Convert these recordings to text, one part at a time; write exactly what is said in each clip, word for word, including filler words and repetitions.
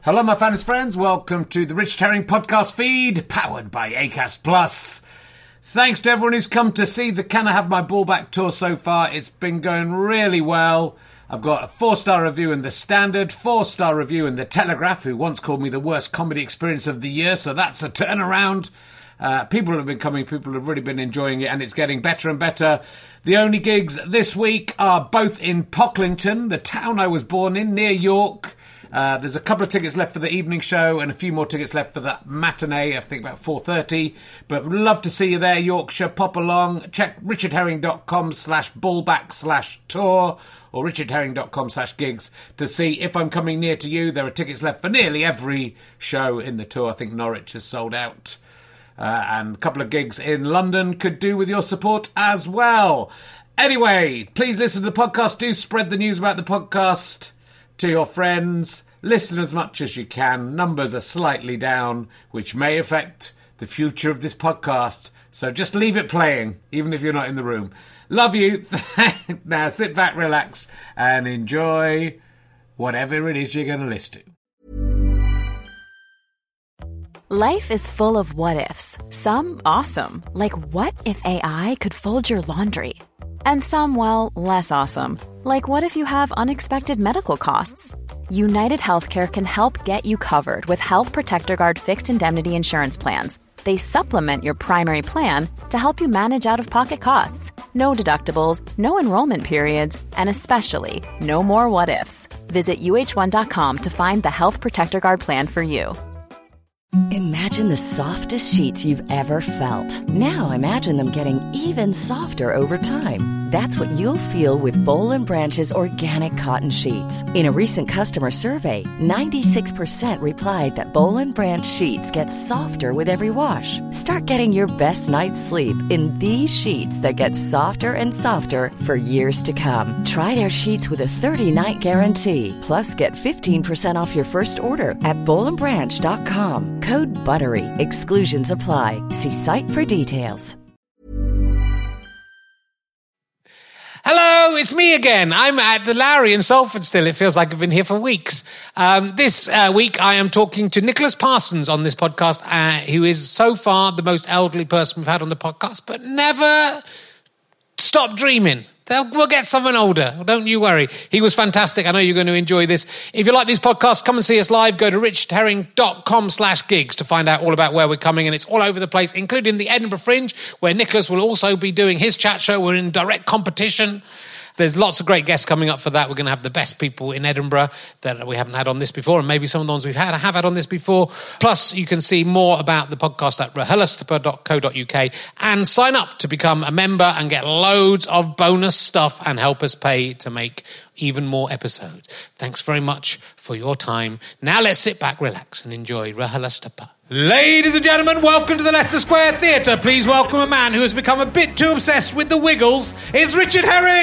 Hello, my fans friends. Welcome to the Richard Herring podcast feed, powered by Acast Plus. Thanks to everyone who's come to see the Can I Have My Ball Back tour so far. It's been going really well. I've got a four-star review in The Standard, four-star review in The Telegraph, who once called me the worst comedy experience of the year, so that's a turnaround. Uh, people have been coming, people have really been enjoying it, and it's getting better and better. The only gigs this week are both in Pocklington, the town I was born in, near York. Uh, there's a couple of tickets left for the evening show and a few more tickets left for the matinee, I think about four thirty. But would love to see you there, Yorkshire. Pop along. Check richardherring.com slash ballback slash tour or richardherring.com slash gigs to see if I'm coming near to you. There are tickets left for nearly every show in the tour. I think Norwich has sold out. Uh, and a couple of gigs in London could do with your support as well. Anyway, please listen to the podcast. Do spread the news about the podcast to your friends. Listen as much as you can. Numbers are slightly down, which may affect the future of this podcast. So just leave it playing, even if you're not in the room. Love you. Now sit back, relax, and enjoy whatever it is you're going to listen to. Life is full of what-ifs. Some awesome, like what if A I could fold your laundry? And some, well, less awesome. Like what if you have unexpected medical costs? United Healthcare can help get you covered with Health Protector Guard fixed indemnity insurance plans. They supplement your primary plan to help you manage out-of-pocket costs. No deductibles, no enrollment periods, and especially no more what-ifs. Visit U H one dot com to find the Health Protector Guard plan for you. Imagine the softest sheets you've ever felt. Now imagine them getting even softer over time. That's what you'll feel with Boll and Branch's organic cotton sheets. In a recent customer survey, ninety-six percent replied that Boll and Branch sheets get softer with every wash. Start getting your best night's sleep in these sheets that get softer and softer for years to come. Try their sheets with a thirty-night guarantee. Plus, get fifteen percent off your first order at boll and branch dot com. Code BUTTERY. Exclusions apply. See site for details. Hello, it's me again. I'm at the Lowry in Salford still. It feels like I've been here for weeks. Um, this uh, week I am talking to Nicholas Parsons on this podcast, uh, who is so far the most elderly person we've had on the podcast, but never stop dreaming. They'll, we'll get someone older. Don't you worry. He was fantastic. I know you're going to enjoy this. If you like these podcasts, come and see us live. Go to richardherring.com slash gigs to find out all about where we're coming. And it's all over the place, including the Edinburgh Fringe, where Nicholas will also be doing his chat show. We're in direct competition. There's lots of great guests coming up for that. We're going to have the best people in Edinburgh that we haven't had on this before, and maybe some of the ones we've had have had on this before. Plus, you can see more about the podcast at rahalastapa dot co dot uk and sign up to become a member and get loads of bonus stuff and help us pay to make even more episodes. Thanks very much for your time. Now let's sit back, relax, and enjoy Rahalastapa. Ladies and gentlemen, welcome to the Leicester Square Theatre. Please welcome a man who has become a bit too obsessed with the Wiggles. It's Richard Herring!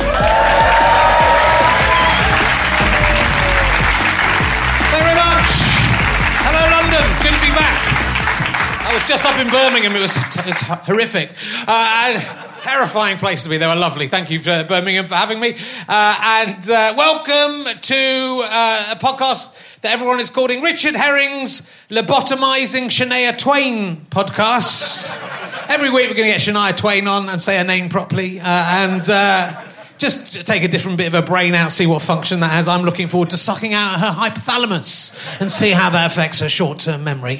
Thank you very much. Hello, London. Good to be back. I was just up in Birmingham. It was, it was horrific. Uh, terrifying place to be. They were lovely. Thank you, for Birmingham, for having me. Uh, and uh, welcome to uh, a podcast that everyone is calling Richard Herring's Lobotomizing Shania Twain podcast. Every week we're going to get Shania Twain on and say her name properly uh, and uh, just take a different bit of her brain out, see what function that has. I'm looking forward to sucking out her hypothalamus and see how that affects her short-term memory.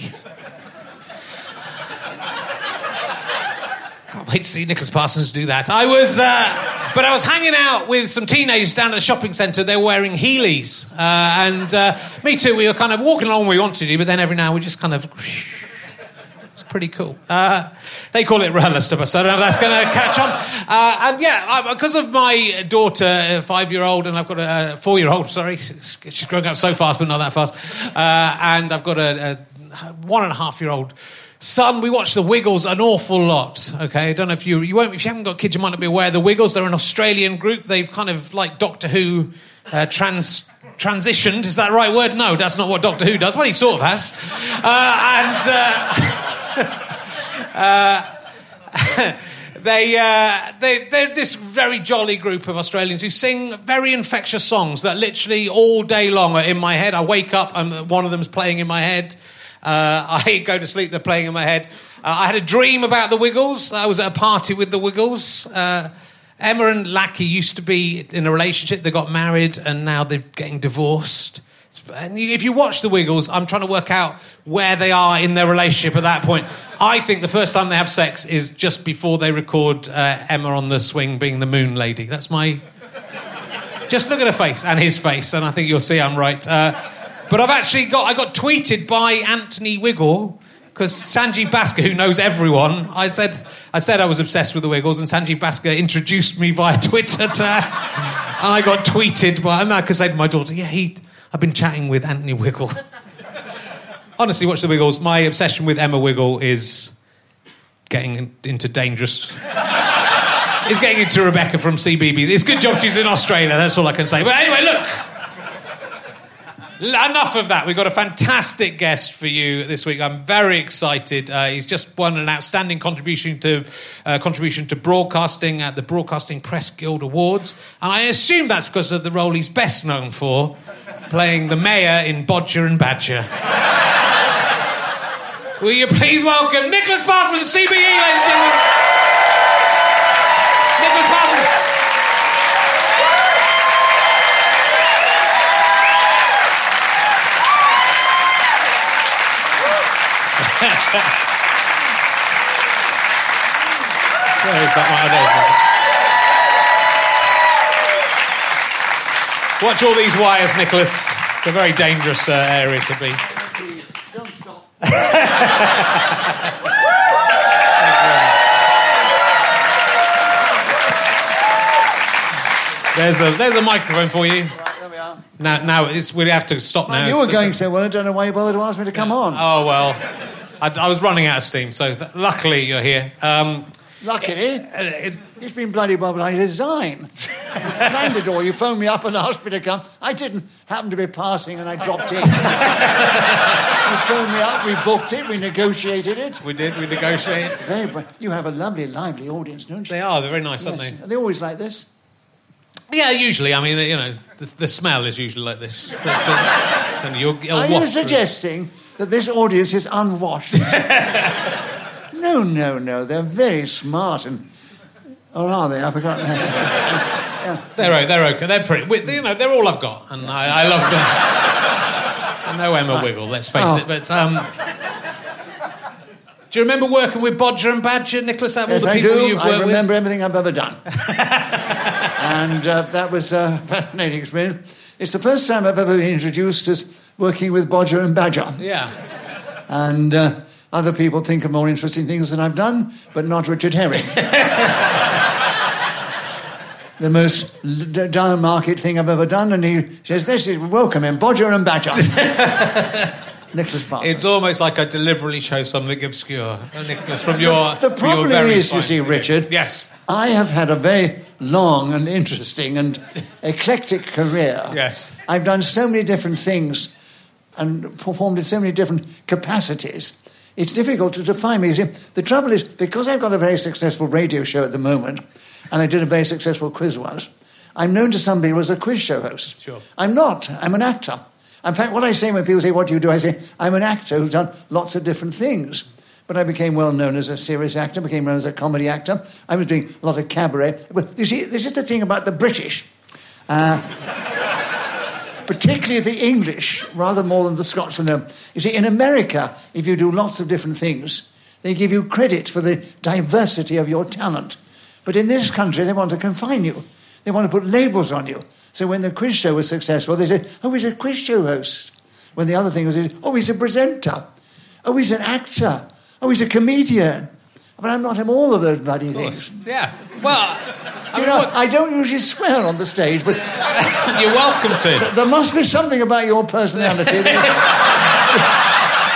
Can't wait to see Nicholas Parsons do that. I was... Uh, But I was hanging out with some teenagers down at the shopping centre. They were wearing Heelys. Uh, and uh, me too, we were kind of walking along where we wanted to, but then every now and we just kind of... It's pretty cool. Uh, they call it Rahalastapa, so I don't know if that's going to catch on. Uh, and yeah, I, because of my daughter, a five-year-old, and I've got a, a four-year-old, sorry. She's growing up so fast, but not that fast. Uh, and I've got a, a one-and-a-half-year-old son, we watch The Wiggles an awful lot, okay? I don't know if you... you won't. If you haven't got kids, you might not be aware. The Wiggles, they're an Australian group. They've kind of, like Doctor Who, uh, trans... transitioned. Is that the right word? No, that's not what Doctor Who does. Well, he sort of has. Uh, and... Uh, uh, They, uh, they, they're this very jolly group of Australians who sing very infectious songs that literally all day long are in my head. I wake up, and one of them's playing in my head. Uh, I go to sleep, they're playing in my head. Uh, I had a dream about the Wiggles. I was at a party with the Wiggles. Uh, Emma and Lackey used to be in a relationship. They got married, and now they're getting divorced. And if you watch the Wiggles, I'm trying to work out where they are in their relationship at that point. I think the first time they have sex is just before they record uh, Emma on the swing being the moon lady. That's my... Just look at her face and his face, and I think you'll see I'm right. Uh, but I've actually got... I got tweeted by Anthony Wiggle, because Sanjeev Bhaskar, who knows everyone, I said I said I was obsessed with the Wiggles, and Sanjeev Bhaskar introduced me via Twitter to her, and I got tweeted by... And I could say to my daughter, yeah, he... I've been chatting with Anthony Wiggle. Honestly, watch the Wiggles. My obsession with Emma Wiggle is getting in, into dangerous... is getting into Rebecca from C B B S. It's a good job she's in Australia, that's all I can say. But anyway, look. Enough of that. We've got a fantastic guest for you this week. I'm very excited. Uh, he's just won an outstanding contribution to uh, contribution to broadcasting at the Broadcasting Press Guild Awards. And I assume that's because of the role he's best known for, playing the mayor in Bodger and Badger. Will you please welcome Nicholas Parsons, C B E, ladies and gentlemen. Nicholas Parsons. Watch all these wires, Nicholas. It's a very dangerous uh, area to be. Don't stop. There's a there's a microphone for you. Right, there we are. Now now it's, we have to stop now. You were going so well, I don't know why you bothered to ask me to come on. Oh well, I, I was running out of steam, so th- luckily you're here. Um, Luckily, it, it, it's been bloody well by design. You planned it all. You phoned me up and asked me to come. I didn't happen to be passing and I dropped in. You phoned me up, we booked it, we negotiated it. we did. We negotiated. Very, br- you have a lovely, lively audience, don't you? They are. They're very nice, Yes. aren't they? Are they always like this? Yeah, usually. I mean, you know, the, the smell is usually like this. That's the, and you'll, you'll Are you waft through. suggesting that this audience is unwashed? No, no, no. They're very smart and... Or are they? I forgot. Yeah. They're they're okay. They're pretty. we- You know, they're all I've got, and I, I love them. I know Emma Wiggle. Let's face Oh. it. But um, do you remember working with Bodger and Badger, Nicholas? Out of Yes, all the I people do. you've I worked remember everything I've ever done. And uh, that was a fascinating experience. It's the first time I've ever been introduced as working with Bodger and Badger. with? Yeah. And uh, other people think of more interesting things than I've done, but not Richard Herring. The most l- down market thing I've ever done, and he says, "This is welcome in Bodger and Badger." Nicholas Parsons. It's almost like I deliberately chose something obscure, uh, Nicholas, from your. The from problem your very is, you fine see, C V. Richard. Yes. I have had a very long and interesting and eclectic career. Yes. I've done so many different things and performed in so many different capacities. It's difficult to define me. You see, the trouble is, because I've got a very successful radio show at the moment, and I did a very successful quiz once, I'm known to some people as a quiz show host. Sure. I'm not. I'm an actor. In fact, what I say when people say, "What do you do?" I say, "I'm an actor who's done lots of different things." But I became well known as a serious actor, became known as a comedy actor. I was doing a lot of cabaret. But you see, this is the thing about the British. Uh, particularly the English, rather more than the Scots and them. You see, in America, if you do lots of different things, they give you credit for the diversity of your talent. But in this country, they want to confine you. They want to put labels on you. So when the quiz show was successful, they said, "Oh, he's a quiz show host." When the other thing was, "Oh, he's a presenter. Oh, he's an actor. Oh, he's a comedian." But I'm not in all of those bloody things. Yeah. Well, I You mean, know, what- I don't usually swear on the stage, but you're welcome to. there must be something about your personality that...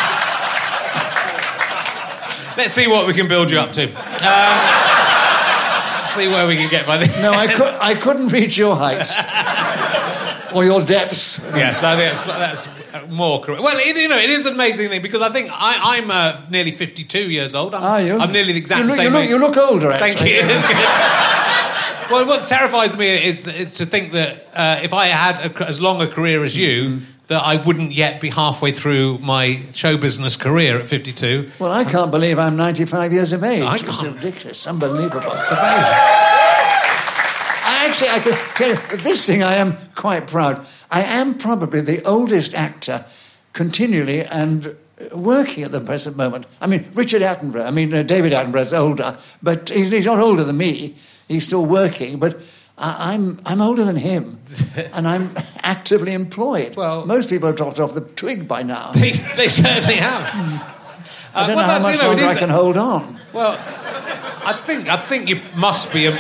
Let's see what we can build you up to. Um, let's see where we can get by this. No, I, could, I couldn't reach your heights or your depths. Yes, I think that's, that's more career. Well, it, you know, it is an amazing thing because I think I, I'm uh, nearly fifty-two years old. I'm, Are you? I'm nearly the exact you look, same you look, age. You look older, actually. Thank you. It's good. Well, what terrifies me is, is to think that uh, if I had a, as long a career as you, mm-hmm. that I wouldn't yet be halfway through my show business career at fifty-two. Well, I can't believe I'm ninety-five years of age. I It's can't. ridiculous. Unbelievable. It's amazing. Actually, I could tell you, this thing I am quite proud. I am probably the oldest actor continually and working at the present moment. I mean, Richard Attenborough, I mean, uh, David Attenborough's older, but he's, he's not older than me. He's still working, but I, I'm I'm older than him, and I'm actively employed. Well, most people have dropped off the twig by now. They, they certainly have. I don't uh, well, know how that's, much you know, longer it I is- can hold on. Well, I think I think you must be. A...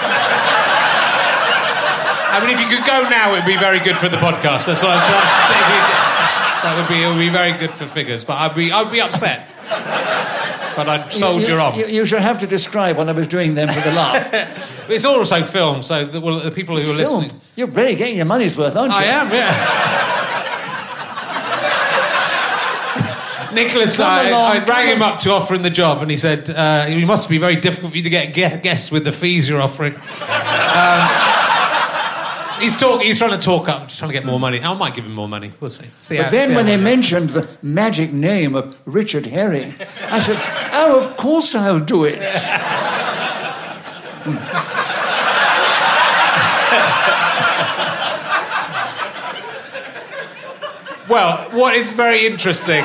I mean, if you could go now, it would be very good for the podcast. That's what I was. That would be. It would be very good for figures, but I'd be. I'd be upset. But I'd soldier you, on. You, you should have to describe what I was doing then for the laugh. It's also filmed, so the, well, the people who are Filmed? listening. You're really getting your money's worth, aren't you? I am, yeah. Nicholas, Come I, along, I come rang him on. up to offer him the job, and he said, uh, "It must be very difficult for you to get gue- guests with the fees you're offering." Um, he's talk. He's trying to talk up, just trying to get more money. I might give him more money. We'll see. see But how, then see when how they it mentioned the magic name of Richard Herring, I said, oh, of course I'll do it. Well, what is very interesting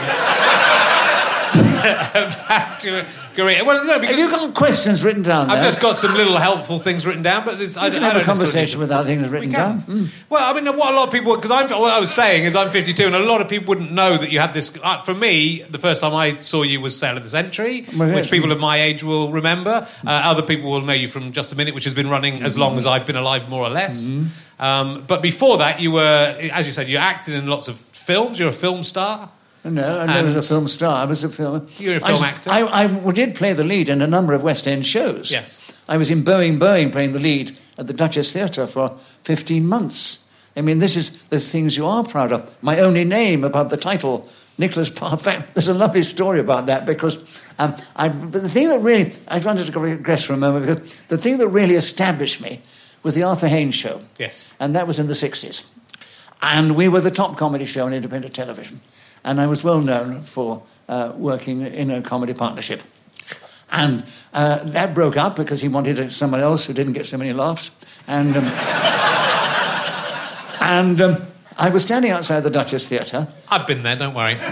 about your career? Well, no, because Have you got questions written down there? I've just got some little helpful things written down, but there's, I, You can I have don't a conversation necessarily- without things written We down. can. Well, I mean, what a lot of people, because I'm, what I was saying is I'm fifty-two, and a lot of people wouldn't know that you had this. Uh, for me, the first time I saw you was Sale of the Century, Was it? which people of my age will remember. Uh, other people will know you from Just a Minute, which has been running as long as I've been alive, more or less. Um, but before that, you were, as you said, you acted in lots of films. You're a film star. No, I never was a film star. I was a film... You're a I film was- actor. I, I did play the lead in a number of West End shows. Yes. I was in Boeing Boeing playing the lead at the Duchess Theatre for fifteen months. I mean, this is the things you are proud of. My only name above the title, Nicholas Parr. In fact, there's a lovely story about that because um, I, but the thing that really... I wanted to regress for a moment because the thing that really established me was the Arthur Haynes Show. Yes. And that was in the sixties. And we were the top comedy show on independent television. And I was well known for uh, working in a comedy partnership. And uh, that broke up because he wanted someone else who didn't get so many laughs. And um, and um, I was standing outside the Duchess Theatre. I've been there, don't worry.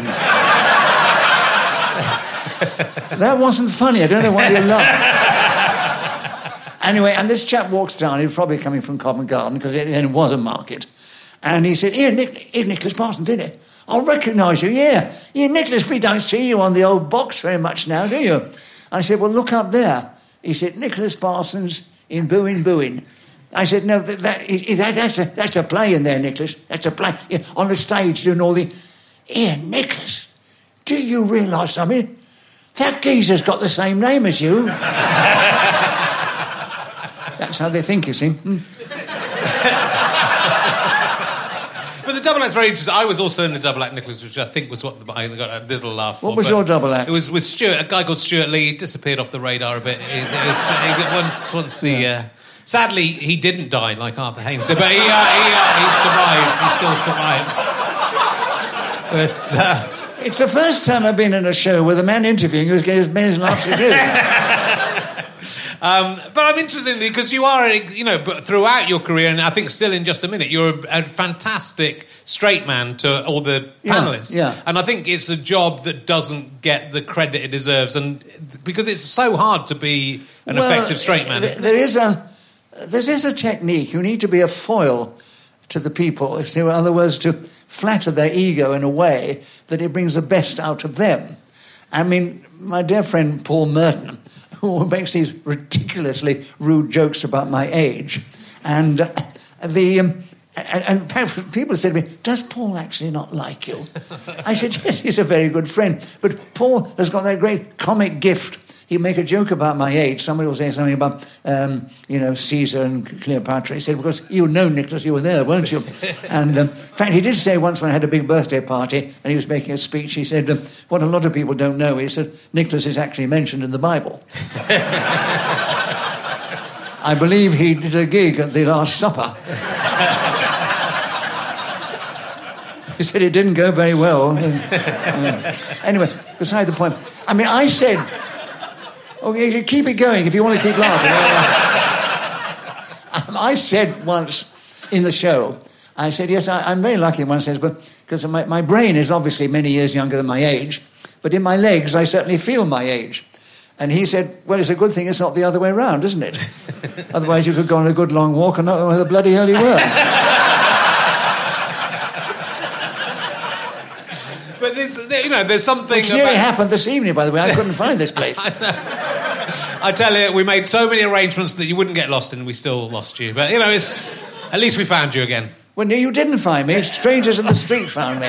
That wasn't funny. I don't know why you laughed. Anyway, and this chap walks down. He was probably coming from Covent Garden because it, it was a market. And he said, here, Nick, here's Nicholas Parsons, didn't it? I'll recognise you, yeah. Yeah, Nicholas, we don't see you on the old box very much now, do you? I said, well, look up there. He said, Nicholas Parsons in Booin' Booin'. I said, no, that, that, that, that's, a, that's a play in there, Nicholas. That's a play. Yeah, on the stage doing all the... Here, Nicholas, do you realise something? That geezer's got the same name as you. That's how they think, you see. Hmm. But the double act's very interesting. I was also in the double act, Nicholas, which I think was what the, I got a little laugh for. What was but your double act? It was with Stuart, a guy called Stuart Lee. He disappeared off the radar a bit. He, he was, he, once, once he, uh, sadly, he didn't die like Arthur Haynes did, but he, uh, he, uh, he survived. He still survives. But uh, It's the first time I've been in a show with a man interviewing who's getting as many laughs as you. Um, but I'm interested in because you are, you know, but throughout your career, and I think still in Just a Minute, you're a, a fantastic straight man to all the Yeah, panellists. yeah. And I think it's a job that doesn't get the credit it deserves, and because it's so hard to be an Well, effective straight man. th- Isn't There it? is a there is a technique. You need to be a foil to the people. In other words, to flatter their ego in a way that it brings the best out of them. I mean, my dear friend Paul Merton, who makes these ridiculously rude jokes about my age, and uh, the um, and, and people said to me, "Does Paul actually not like you?" I said, "Yes, he's a very good friend, but Paul has got that great comic gift. he'd make a joke about my age. Somebody will say something about, um, you know, Caesar and Cleopatra. He said, because you know, Nicholas, you were there, weren't you? And um, in fact, he did say once when I had a big birthday party and he was making a speech, he said, um, what a lot of people don't know, he said, Nicholas is actually mentioned in the Bible. I believe he did a gig at the Last Supper. He said it didn't go very well. uh, anyway, beside the point. I mean, I said, oh, you keep it going if you want to keep laughing. um, I said once in the show, I said, yes, I, I'm very lucky in one sense, but because my, my brain is obviously many years younger than my age, but in my legs I certainly feel my age. And he said, well, it's a good thing it's not the other way around, isn't it? Otherwise you could go on a good long walk and not know where the bloody hell you were. But there's, you know, there's something Which nearly about... happened this evening, by the way. I couldn't find this place. I, I tell you, we made so many arrangements that you wouldn't get lost and we still lost you. But, you know, it's... At least we found you again. Well, no, you didn't find me. Strangers in the street found me.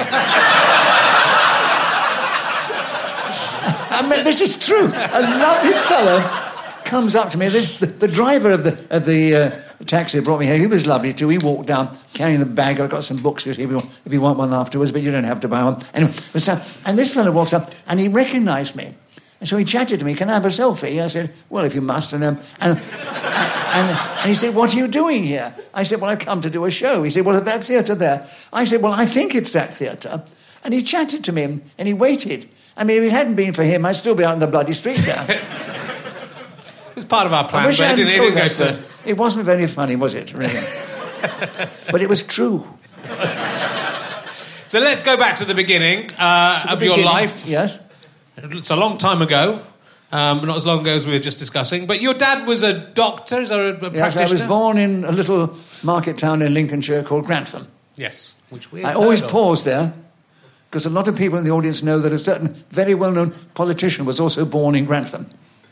I mean, this is true. A lovely fellow comes up to me. This, the, the driver of the of the uh, taxi that brought me here, he was lovely too. He walked down carrying the bag. I've got some books if you want, if you want one afterwards, but you don't have to buy one. Anyway, so, and this fellow walks up and he recognised me. And so he chatted to me, can I have a selfie? I said, well, if you must. And, um, and, and, and he said, what are you doing here? I said, well, I've come to do a show. He said, well, at that theatre there. I said, well, I think it's that theatre. And he chatted to me and he waited. I mean, if it hadn't been for him, I'd still be out in the bloody street there. It was part of our plan, I wish but I hadn't it told didn't go that, to... It wasn't very funny, was it, really? But it was true. So let's go back to the beginning uh, To the of your beginning, life. Yes. It's a long time ago, um, not as long ago as we were just discussing. But your dad was a doctor, is there a, a Yes, practitioner? I was born in a little market town in Lincolnshire called Grantham. Yes, which we I always pause there, because a lot of people in the audience know that a certain very well-known politician was also born in Grantham.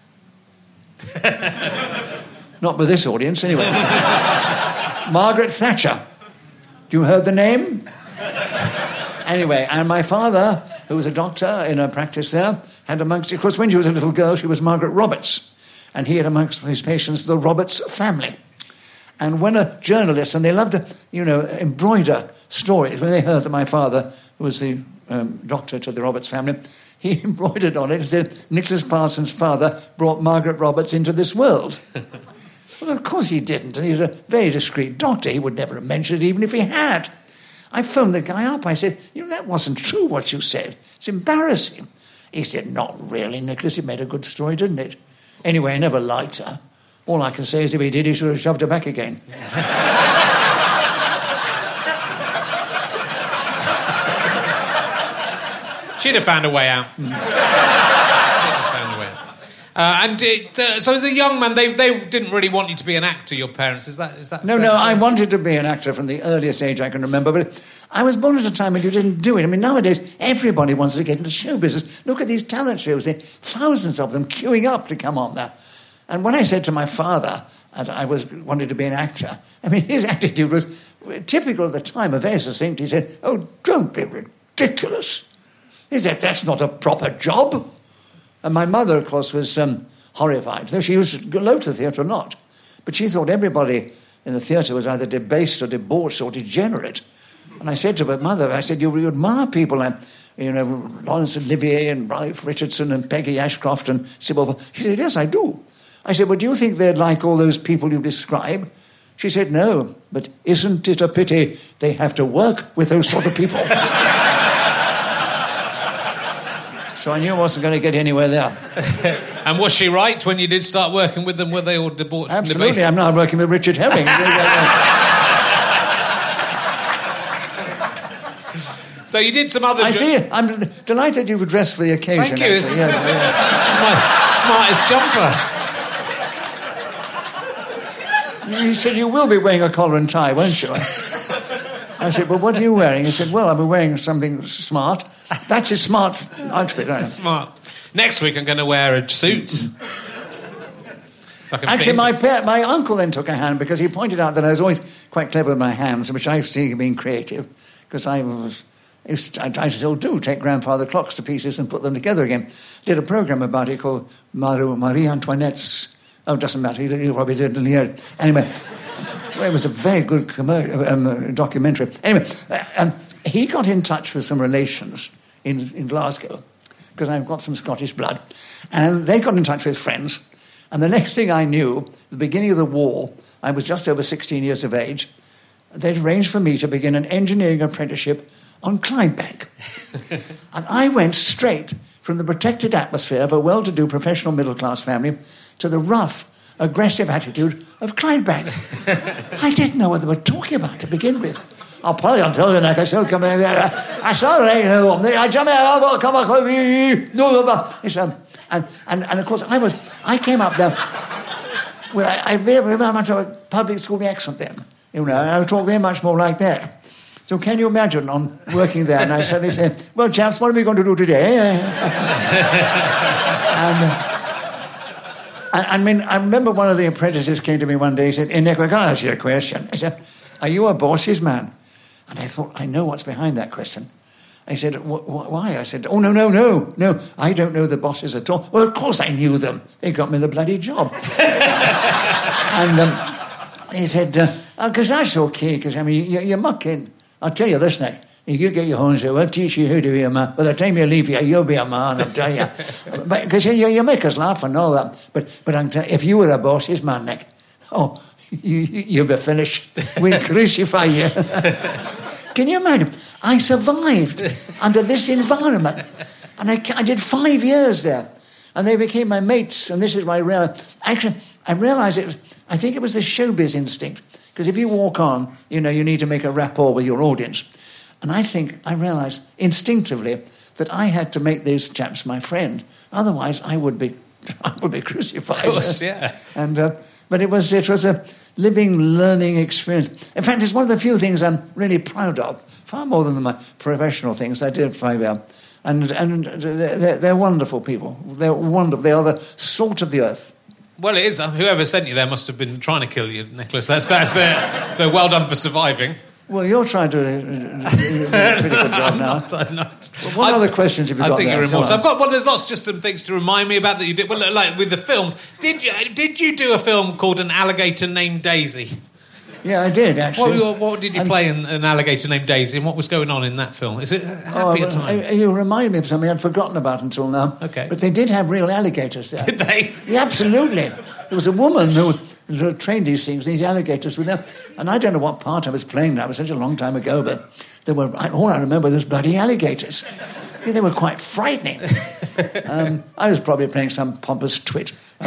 Not with this audience, anyway. Margaret Thatcher. You heard the name? Anyway, and my father, who was a doctor in a practice there, had amongst... Of course, when she was a little girl, she was Margaret Roberts. And he had amongst his patients the Roberts family. And when a journalist, and they loved to, you know, embroider stories, when they heard that my father, who was the um, doctor to the Roberts family, he embroidered on it and said, Nicholas Parsons' father brought Margaret Roberts into this world. Well, of course he didn't, and he was a very discreet doctor. He would never have mentioned it, even if he had. I phoned the guy up. I said, you know, that wasn't true what you said. It's embarrassing. He said, not really, Nicholas. It made a good story, didn't it? Anyway, I never liked her. All I can say is if he did, he should have shoved her back again. She'd have found a way out. She'd have found a way out. Uh, and it, uh, so as a young man, they they didn't really want you to be an actor, your parents. Is that is that? No, no, I wanted to be an actor from the earliest age I can remember, but I was born at a time when you didn't do it. I mean, nowadays, everybody wants to get into show business. Look at these talent shows. There are thousands of them queuing up to come on there. And when I said to my father that I was wanted to be an actor, I mean, his attitude was typical of the time, a very succinct. He said, oh, don't be ridiculous. He said, that's not a proper job. And my mother, of course, was um, horrified, though she used to go to the theatre or not. But she thought everybody in the theatre was either debased or debauched or degenerate. And I said to her, Mother, I said, you, you admire people like, you know, Laurence Olivier and Ralph Richardson and Peggy Ashcroft and Sybil. She said, yes, I do. I said, well, do you think they're like all those people you describe? She said, no, but isn't it a pity they have to work with those sort of people? So I knew I wasn't going to get anywhere there. And was she right when you did start working with them? Were they all debauched? Absolutely. I'm now working with Richard Herring. So you did some other... I see. I'm delighted you've dressed for the occasion. Thank you. This is, yeah, yeah. This is my smartest jumper. He said, you will be wearing a collar and tie, won't you? I said, well, what are you wearing? He said, well, I'm wearing something smart. That's a smart outfit, right? Smart. Next week I'm going to wear a suit. Actually, my pa- my uncle then took a hand because he pointed out that I was always quite clever with my hands, which I see being creative, because I was I, I still do take grandfather clocks to pieces and put them together again. Did a program about it called Marie Antoinette's... Oh, it doesn't matter. You probably didn't hear it. Anyway, well, it was a very good commer- um, documentary. Anyway, uh, um, he got in touch with some relations in, in Glasgow, because I've got some Scottish blood, and they got in touch with friends. And the next thing I knew, at the beginning of the war, I was just over sixteen years of age, they'd arranged for me to begin an engineering apprenticeship on Clydebank. And I went straight from the protected atmosphere of a well-to-do professional middle-class family to the rough, aggressive attitude of Clydebank. I didn't know what they were talking about to begin with. I'll probably I'll tell you, like I said, come here, I saw it, you know, I jump out, come on, no, it's, um, and, and, and of course, I was, I came up there, well, I, I very much a public school accent then, you know, I would talk very much more like that. So can you imagine on working there? And I suddenly said, well, chaps, what are we going to do today? and, uh, I, I mean, I remember one of the apprentices came to me one day, he said, hey, Nick, I've got to ask you a question. I said, are you a boss's man? And I thought, I know what's behind that question. I said, wh- wh- why? I said, oh, no, no, no, no, I don't know the bosses at all. Well, of course I knew them. They got me the bloody job. and um, he said, because uh, that's okay, because, I mean, you, you're mucking. I'll tell you this, Nick. You get your horns out, I'll teach you how to be a man. By the time you leave here, you'll be a man, I'll tell you. Because you, you make us laugh and all that. But but I'm tell- if you were a boss's man, Nick, oh, you, you'll be finished. We'll crucify you. Can you imagine? I survived under this environment. And I, I did five years there. And they became my mates. And this is my real... Actually, I realised it was... I think it was the showbiz instinct. Because if you walk on, you know, you need to make a rapport with your audience. And I think, I realised instinctively that I had to make these chaps my friend. Otherwise, I would be I would be crucified. Of course, yeah. And, uh, but it was, it was a living, learning experience. In fact, it's one of the few things I'm really proud of, far more than my professional things I did five years. And, and they're, they're wonderful people. They're wonderful. They are the salt of the earth. Well, it is. Whoever sent you there must have been trying to kill you, Nicholas. That's that's the so well done for surviving. Well, you're trying to uh, do a pretty good job now. I'm not, I'm not. Well, what I, other questions have you I got think there? you're Come immortal. on. I've got. Well, there's lots just some things to remind me about that you did. Well, like with the films, did you did you do a film called An Alligator Named Daisy? Yeah, I did, actually. What, what did you and, play in An Alligator Named Daisy, and what was going on in that film? Is it a happy oh, time? I, you remind me of something I'd forgotten about until now. Okay. But they did have real alligators there. Did they? Yeah, absolutely. There was a woman who, who trained these things, these alligators with them. And I don't know what part I was playing now. It was such a long time ago, but they were, all I remember was bloody alligators. Yeah, they were quite frightening. um, I was probably playing some pompous twit. I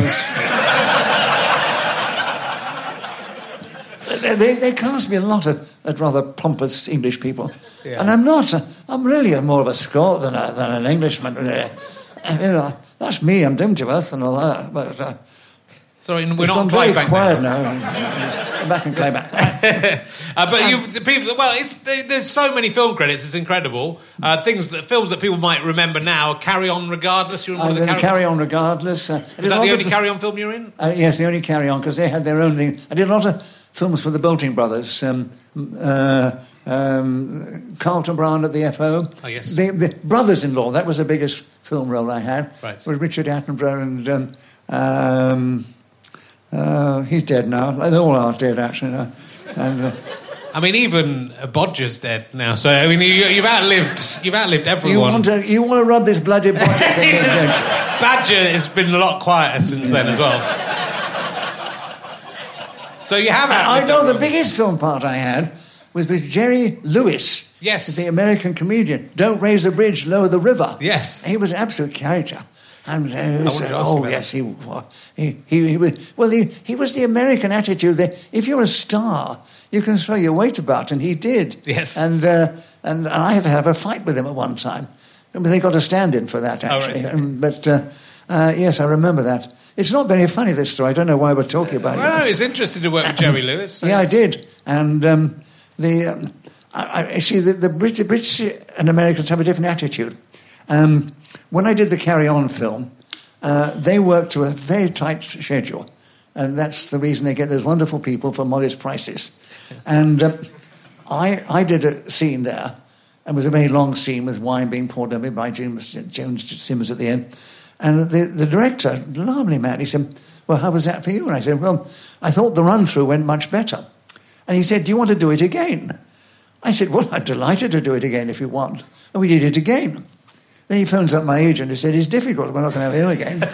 was... They, they cast me a lot of, of rather pompous English people. Yeah. And I'm not. A, I'm really a more of a Scot than, a, than an Englishman. Uh, you know, that's me. I'm down to earth and all that. But, uh, Sorry, we're it's not gone very Clydebank quiet now. now. I'm back in Clydebank. uh, but you, the people. Well, it's, there's so many film credits. It's incredible. Uh, things that films that people might remember now. Carry On Regardless. You remember I'm the in Carry, Carry On Regardless. Uh, Was that the only Carry On film you were in? Uh, yes, the only Carry On, because they had their own thing. I did a lot of films for the Bolting brothers. Um, uh, um, Carlton Brown at the F O. Oh, yes. The, the brothers-in-law, that was the biggest film role I had. Right. With Richard Attenborough and... Um, um, uh, he's dead now. They all are dead, actually. Now. And... Uh, I mean, even Bodger's dead now. So I mean, you, you've outlived you've outlived everyone. You want to you want to rub this bloody Bodger thing in, don't you? Badger has been a lot quieter since then as well. So you have. I know everyone. The biggest film part I had was with Jerry Lewis. Yes, the American comedian. Don't raise the bridge, lower the river. Yes, he was an absolute character. And uh, was, uh, oh yes, he, he he he was. Well, he he was the American attitude that if you're a star, you can throw your weight about, and he did. Yes. And uh, and I had to have a fight with him at one time. I mean, they got a stand-in for that, actually. Oh, right. um, but uh, uh, yes, I remember that. It's not very funny, this story. I don't know why we're talking about well, it. Well, no, it's interesting to work with Jerry Lewis. So yeah, I did. And um, the um, I, I see the, the British, the British and Americans have a different attitude. Um, when I did the Carry On film, uh, they worked to a very tight schedule, and that's the reason they get those wonderful people for modest prices. And uh, I I did a scene there And it was a very long scene with wine being poured over me by James, Jones Simmons at the end. And the, the director, lovely man, he said, well, how was that for you? And I said, well, I thought the run-through went much better. And he said, do you want to do it again? I said, well, I'm delighted to do it again if you want. And we did it again. Then he phones up my agent and said, it's difficult, we're not going to have him again.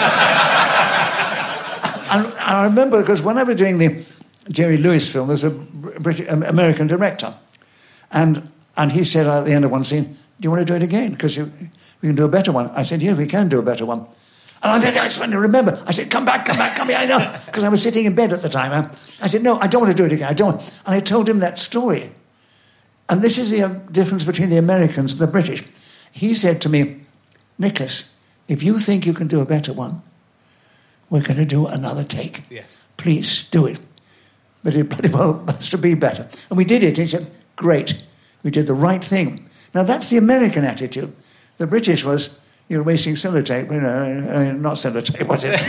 And I remember, because when I was doing the Jerry Lewis film, there was a British, American director. And and he said at the end of one scene, do you want to do it again? Because we can do a better one. I said, yeah, we can do a better one. And I said, I just want to remember. I said, come back, come back, come here. I know. Because I was sitting in bed at the time. I, I said, no, I don't want to do it again. I don't. And I told him that story. And this is the uh, difference between the Americans and the British. He said to me, Nicholas, if you think you can do a better one, we're going to do another take. Yes. Please do it. But it bloody well has to be better. And we did it. He said, great. We did the right thing. Now, that's the American attitude. The British was, you're wasting sellotape. You know, uh, not sellotape, was it?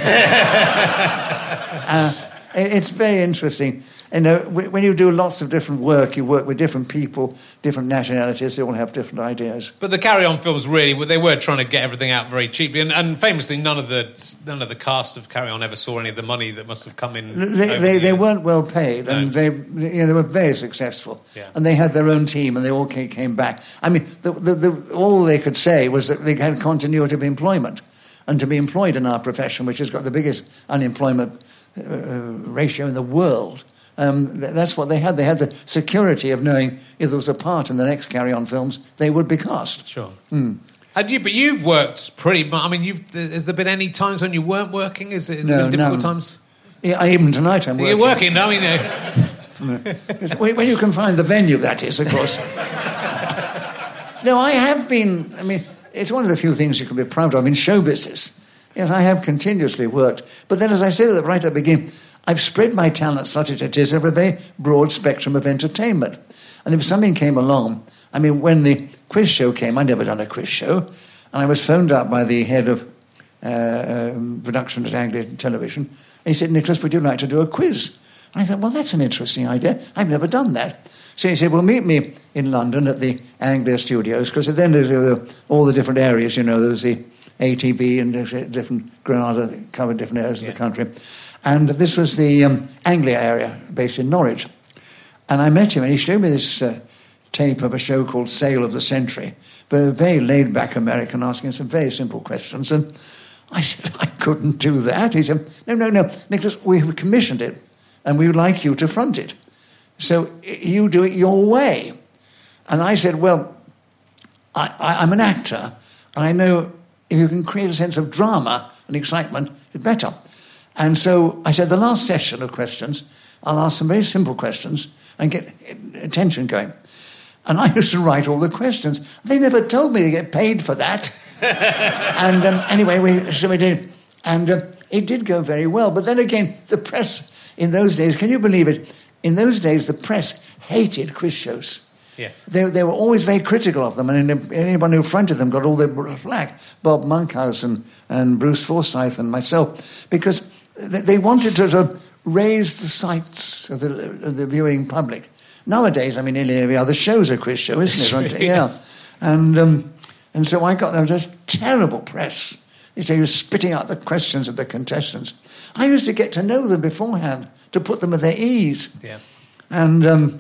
uh, it's very interesting. You know, when you do lots of different work, you work with different people, different nationalities, they all have different ideas. But the Carry On films really, they were trying to get everything out very cheaply, and, and famously, none of the none of the cast of Carry On ever saw any of the money that must have come in. They, they, the they weren't well paid, and no. they you know, they were very successful. Yeah. And they had their own team, and they all came, came back. I mean, the, the, the, all they could say was that they had continuity of employment, and to be employed in our profession, which has got the biggest unemployment uh, ratio in the world. Um, that's what they had. They had the security of knowing if there was a part in the next Carry On films, they would be cast. Sure. Mm. And you, but you've worked pretty much. I mean, you've, has there been any times when you weren't working? Is it, has no, there been difficult none. times? Yeah, even tonight I'm working. You're working, I mean... Uh... when you can find the venue, that is, of course. No, I have been... I mean, it's one of the few things you can be proud of in show business. Yes, I have continuously worked. But then, as I said right at the beginning, I've spread my talent such as it is over a very broad spectrum of entertainment. And if something came along, I mean, when the quiz show came, I'd never done a quiz show, and I was phoned up by the head of uh, um, production at Anglia Television, and he said, Nicholas, would you like to do a quiz? And I thought, well, that's an interesting idea. I've never done that. So he said, well, meet me in London at the Anglia studios, because then there's uh, all the different areas, you know, there's the A T B and different Granada that covered different areas yeah. of the country. And this was the um, Anglia area, based in Norwich. And I met him, and he showed me this uh, tape of a show called Sale of the Century, but a very laid-back American asking some very simple questions. And I said, I couldn't do that. He said, no, no, no, Nicholas, we've commissioned it, and we would like you to front it. So you do it your way. And I said, well, I, I, I'm an actor, and I know if you can create a sense of drama and excitement, it's better. And so I said, the last session of questions, I'll ask some very simple questions and get attention going. And I used to write all the questions. They never told me to get paid for that. and um, anyway, we, so we did. And uh, it did go very well. But then again, the press in those days, can you believe it? In those days, the press hated quiz shows. Yes. They, they were always very critical of them, and anyone who fronted them got all the flack. Bob Monkhouse and, and Bruce Forsyth and myself, because they wanted to sort of raise the sights of the, of the viewing public. Nowadays, I mean, nearly every other show's a quiz show, isn't it? Really yeah. is. And um, and so I got there was just terrible press. They say you're spitting out the questions of the contestants. I used to get to know them beforehand to put them at their ease. Yeah. And um,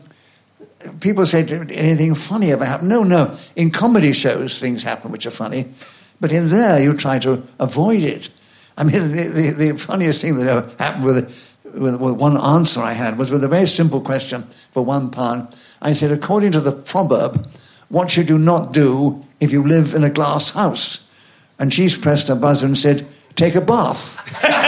people say, did anything funny ever happen? No, no. In comedy shows, things happen which are funny. But in there, you try to avoid it. I mean, the, the, the funniest thing that ever happened with, with, with one answer I had was with a very simple question for one pound. I said, according to the proverb, what should you not do if you live in a glass house? And she's pressed her buzzer and said, take a bath.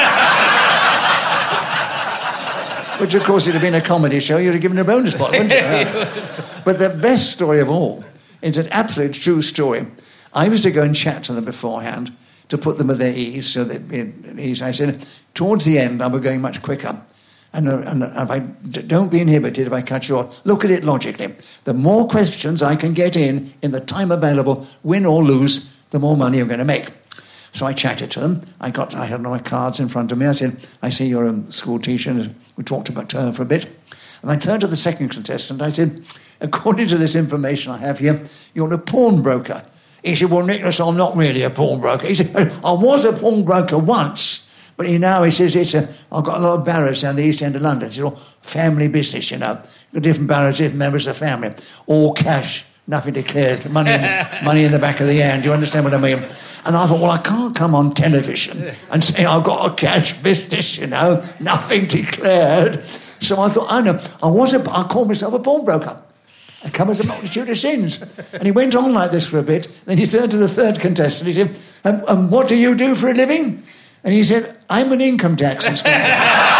Which, of course, it had been a comedy show, you'd have given a bonus pot, wouldn't you? Yeah. But the best story of all is an absolute true story. I used to go and chat to them beforehand to put them at their ease, so that at ease. I said, towards the end, I was going much quicker. And, uh, and if I, don't be inhibited if I cut you off. Look at it logically. The more questions I can get in, in the time available, win or lose, the more money I'm going to make. So I chatted to them. I got, I had my cards in front of me. I said, I see you're a school teacher. And we talked about her for a bit. And I turned to the second contestant. I said, according to this information I have here, you're a pawnbroker. He said, well, Nicholas, I'm not really a pawnbroker. He said, I was a pawnbroker once, but he now, he says, it's a, I've got a lot of barrows down the east end of London. It's all family business, you know. The different barrows, different members of the family. All cash, nothing declared, money in, money in the back of the hand. Do you understand what I mean? And I thought, well, I can't come on television and say I've got a cash business, you know, nothing declared. So I thought, I know, I was a, I called myself a pawnbroker. I come as a multitude of sins. And he went on like this for a bit. Then he turned to the third contestant. He said, and, and what do you do for a living? And he said, I'm an income tax inspector.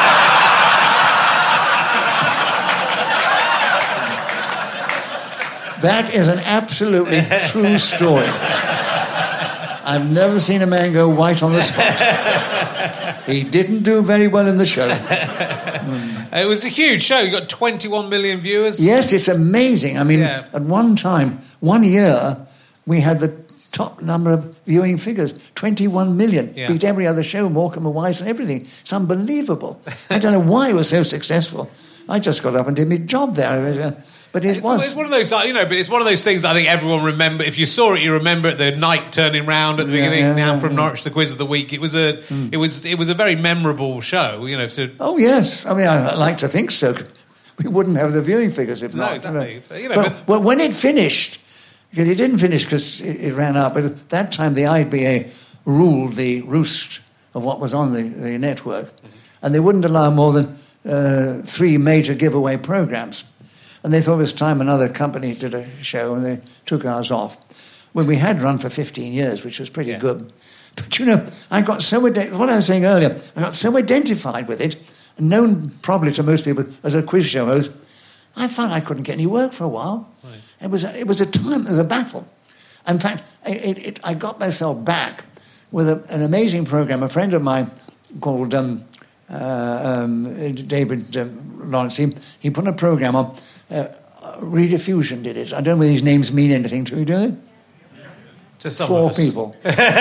That is an absolutely true story. I've never seen a man go white on the spot. He didn't do very well in the show. Mm. It was a huge show. You got twenty-one million viewers. Yes, it's amazing. I mean, yeah. At one time, one year, we had the top number of viewing figures, twenty-one million. Yeah. Beat every other show, Morecambe and Wise and everything. It's unbelievable. I don't know why it was so successful. I just got up and did my job there. But it it's, was. It's one of those, you know, but it's one of those things that I think everyone remember. If you saw it, you remember it. The night turning round at the Yeah, beginning. yeah, now yeah, from yeah. Norwich, the quiz of the week. It was a, mm. it was, it was a very memorable show. You know, so Oh yes, I mean, I, I like to think so. We wouldn't have the viewing figures if No, not. exactly. You know. But, you know, but, but- well, when it finished, because it didn't finish because it, it ran out. But at that time, the I B A ruled the roost of what was on the, the network, mm-hmm. and they wouldn't allow more than uh, three major giveaway programs. And they thought it was time another company did a show, and they took ours off. When we had run for fifteen years, which was pretty Yeah. good. But, you know, I got so... Ident- what I was saying earlier, I got so identified with it, known probably to most people as a quiz show host, I found I couldn't get any work for a while. Right. It was a, it was a time, it was a battle. In fact, it, it, I got myself back with a, an amazing program. A friend of mine called um, uh, um, David um, Lawrence, he, he put a program on. Uh, Rediffusion did it. I don't know whether these names mean anything to you, do they? to some Four of us. people.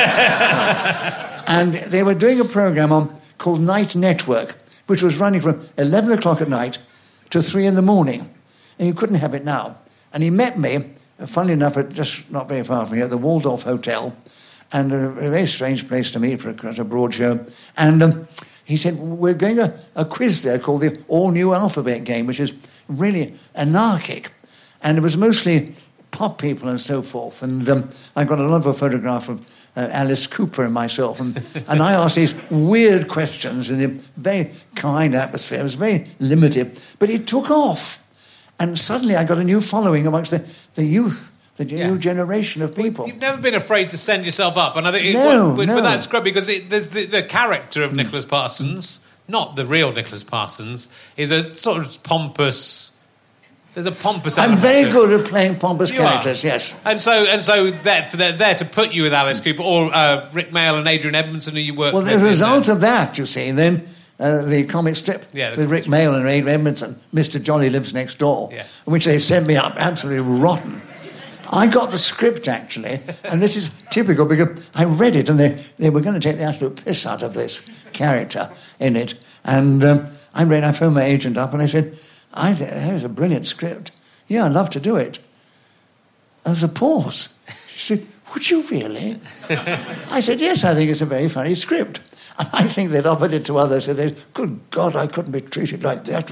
And they were doing a program on called Night Network, which was running from eleven o'clock at night to three in the morning. And you couldn't have it now. And he met me, funnily enough, at just not very far from here, at the Waldorf Hotel, and a, a very strange place to meet for a, a broad show. And um, he said, we're going to a quiz there called the All New Alphabet Game, which is really anarchic. And it was mostly pop people and so forth. And um, I got a lot of a photograph of uh, Alice Cooper and myself. And, and I asked these weird questions in a very kind atmosphere. It was very limited. But it took off. And suddenly I got a new following amongst the, the youth, the Yeah. new generation of people. You've never been afraid to send yourself up, and I think it, No, with, no. with that scrub, because it, there's the, the character of Nicholas Parsons, not the real Nicholas Parsons, is a sort of pompous. There's a pompous. I'm element very to it. good at playing pompous You characters, are. yes. And so, and so, they're, they're there to put you with Alice Cooper or uh, Rick Mail and Adrian Edmondson, who you work Well, with. the in, result uh, of that, you see, then uh, the comic strip Yeah, the with comic Rick strip. Mail and Ray Edmondson, Mister Jolly Lives Next Door, Yeah. in which they sent me up absolutely rotten. I got the script, actually, and this is typical because I read it and they, they were going to take the absolute piss out of this character in it. And um, I read, I phoned my agent up and I said, I think that was a brilliant script. Yeah, I'd love to do it. There was a pause. She said, would you really? I said, yes, I think it's a very funny script. And I think they'd offered it to others. And they said, good God, I couldn't be treated like that.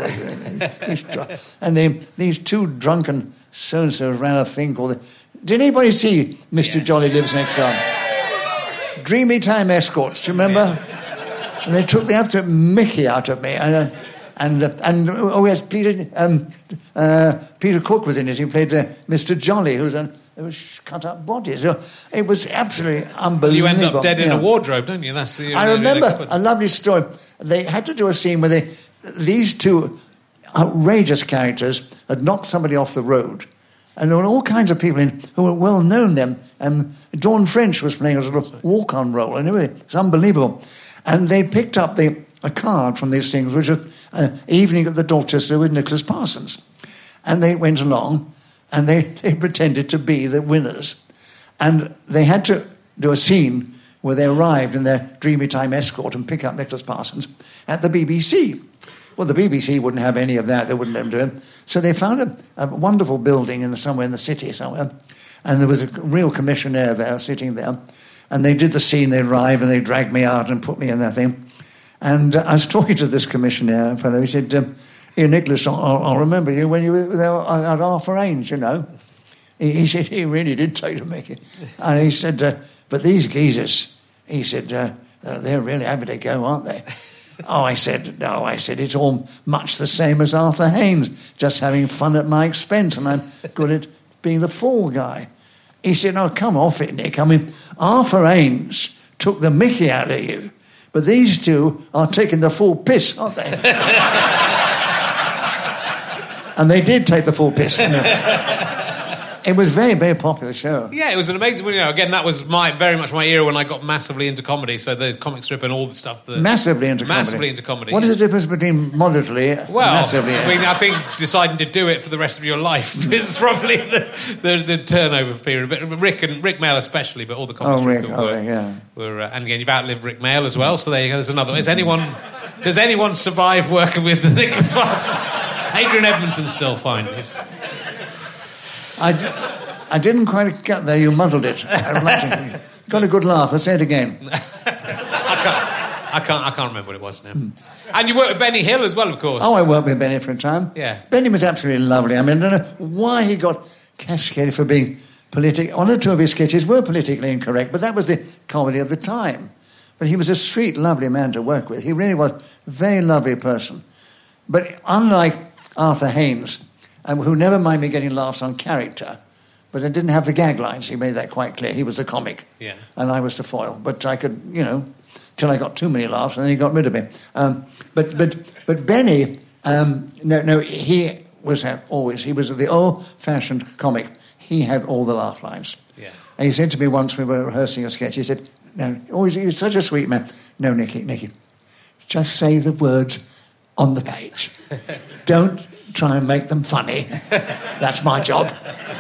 And they, these two drunken so-and-sos ran a thing called... The, did anybody see Mister Yes. Jolly Lives Next Door? Dreamy Time Escorts, do you remember? And they took the absolute mickey out of me. And... Uh, And, uh, and oh yes, Peter um, uh, Peter Cook was in it. He played uh, Mister Jolly, who was a who was cut up body. So it was absolutely unbelievable. you end up dead in Yeah. a wardrobe, don't you? That's the. I remember a lovely story. They had to do a scene where they, these two outrageous characters had knocked somebody off the road, and there were all kinds of people in who were well known then. And Dawn French was playing a sort of walk-on role, and it was unbelievable. And they picked up the a card from these things, which was uh, Evening at the Dorchester with Nicholas Parsons. And they went along and they, they pretended to be the winners. And they had to do a scene where they arrived in their Dreamy Time Escort and pick up Nicholas Parsons at the B B C. Well, the B B C wouldn't have any of that. They wouldn't let them do it. So they found a, a wonderful building in the, somewhere in the city somewhere, and there was a real commissionaire there sitting there, and they did the scene. They arrived and they dragged me out and put me in that thing. And uh, I was talking to this commissionaire fellow. He said, um, "Here, Nicholas, I'll, I'll remember you when you were there at Arthur Ames, you know." He, he said he really did take to make it. And he said, uh, "But these geezers," he said, uh, "they're really having to go, aren't they?" Oh, I said, no, I said, it's all much the same as Arthur Haynes, just having fun at my expense, and I'm good at being the fall guy. He said, "No, come off it, Nick. I mean, Arthur Haynes took the mickey out of you, but these two are taking the full piss, aren't they?" And they did take the full piss. You know. It was a very, very popular show. Yeah, it was an amazing... You know, again, that was my very much my era when I got massively into comedy, so the comic strip and all the stuff... That, massively into comedy? Massively into comedy. What is the difference between moderately and well, massively? I mean, I think deciding to do it for the rest of your life is probably the, the, the turnover period. But Rick and Rick Mail especially, but all the comic oh, strip Rick, were... oh, yeah. were uh, and again, you've outlived Rick Mail as well, so there you go, there's another... Is anyone... Does anyone survive working with Nicholas Parsons? Adrian Edmondson still fine. He's... I... D- I didn't quite get there. You muddled it. Got a good laugh. Let's say it again. I can't. I can't. I can't remember what it was now. Mm. And you worked with Benny Hill as well, of course. Oh, I worked with Benny for a time. Yeah. Benny was absolutely lovely. I mean, I don't know why he got cascaded for being political. One or two of his sketches were politically incorrect, but that was the comedy of the time. But he was a sweet, lovely man to work with. He really was a very lovely person. But unlike Arthur Haynes, um, who never minded me getting laughs on character. But I didn't have the gag lines. He made that quite clear. He was the comic, yeah, and I was the foil. But I could, you know, till I got too many laughs, and then he got rid of me. Um, but but but Benny, um, no no, he was always he was the old-fashioned comic. He had all the laugh lines. Yeah. And he said to me once we were rehearsing a sketch. He said, "No, always he was such a sweet man. No, Nicky, Nicky, just say the words on the page. Don't try and make them funny. That's my job."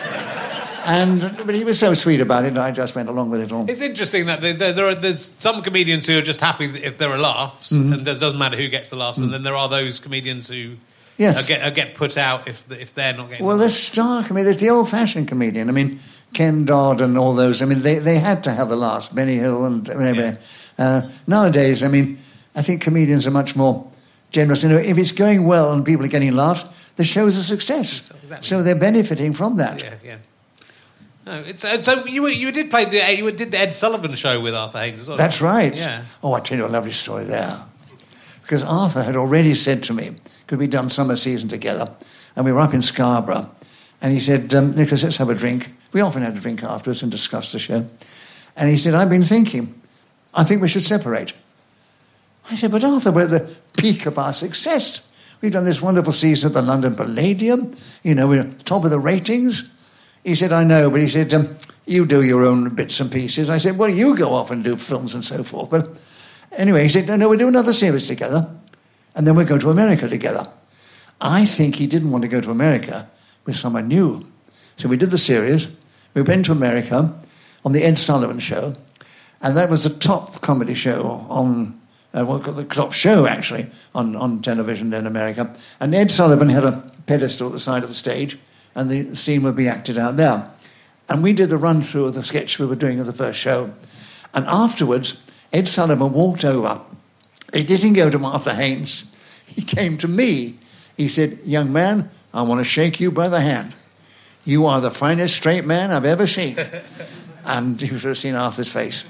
And but he was so sweet about it, and I just went along with it all. It's interesting that there, there are there's some comedians who are just happy if there are laughs, mm-hmm. and it doesn't matter who gets the laughs, mm-hmm. and then there are those comedians who yes. are get, are get put out if if they're not getting. Well, the there's star comedian. There's the old-fashioned comedian. I mean, Ken Dodd and all those. I mean, they, they had to have the laughs. Benny Hill and whatever. Yeah. Uh, nowadays, I mean, I think comedians are much more generous. You know, if it's going well and people are getting laughs, the show's a success. Exactly. So they're benefiting from that. Yeah, yeah. No, it's uh, so you you did play the you did the Ed Sullivan show with Arthur Haynes as well. That's right. Yeah. Oh, I tell you a lovely story there, because Arthur had already said to me, because we'd done summer season together, and we were up in Scarborough, and he said, um, "Nicholas, let's have a drink." We often had a drink afterwards and discussed the show, and he said, "I've been thinking, I think we should separate." I said, "But Arthur, we're at the peak of our success. We've done this wonderful season at the London Palladium. You know, we're at the top of the ratings." He said, "I know," but he said, um, "you do your own bits and pieces." I said, "Well, you go off and do films and so forth." But anyway, he said, no, no, we'll do another series together, and then we'll go to America together. I think he didn't want to go to America with someone new. So we did the series. We went to America on the Ed Sullivan Show, and that was the top comedy show on, uh, well, the top show, actually, on, on television in America. And Ed Sullivan had a pedestal at the side of the stage, and the scene would be acted out there. And we did a run-through of the sketch we were doing of the first show. And afterwards, Ed Sullivan walked over. He didn't go to Arthur Haynes. He came to me. He said, "Young man, I want to shake you by the hand. You are the finest straight man I've ever seen." And you should have seen Arthur's face.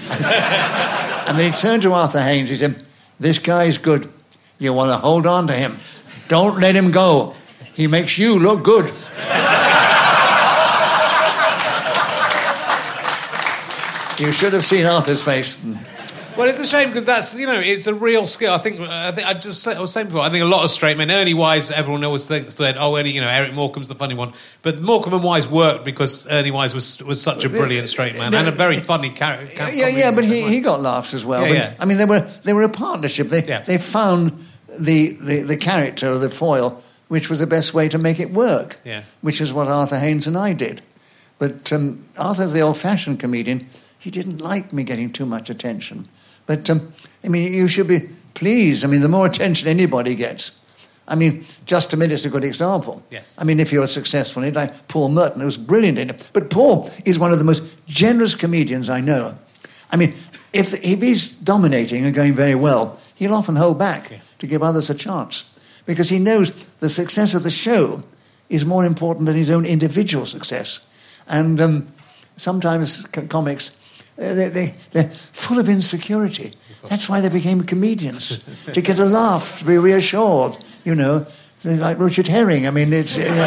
And then he turned to Arthur Haynes. He said, "This guy's good. You want to hold on to him. Don't let him go. He makes you look good." You should have seen Arthur's face. Well, it's a shame because that's, you know, it's a real skill. I think, I think I just said, I was saying before, I think a lot of straight men, Ernie Wise, everyone always thinks that, oh, Ernie, you know, Eric Morecambe's the funny one. But Morecambe and Wise worked because Ernie Wise was was such a brilliant straight man and a very funny character. Yeah, yeah, but he, he got laughs as well. Yeah, but, yeah. I mean, they were they were a partnership. They yeah. they found the, the, the character, the foil, which was the best way to make it work, yeah. which is what Arthur Haynes and I did. But um, Arthur's the old-fashioned comedian. He didn't like me getting too much attention. But, um, I mean, you should be pleased. I mean, the more attention anybody gets. I mean, Just a Minute's a good example. Yes. I mean, if you're successful in it, like Paul Merton, who's brilliant in it. But Paul is one of the most generous comedians I know. I mean, if, if he's dominating and going very well, he'll often hold back yeah. to give others a chance. Because he knows the success of the show is more important than his own individual success. And um, sometimes c- comics, they, they, they're full of insecurity. That's why they became comedians, to get a laugh, to be reassured, you know. They're like Richard Herring. I mean, it's... Uh,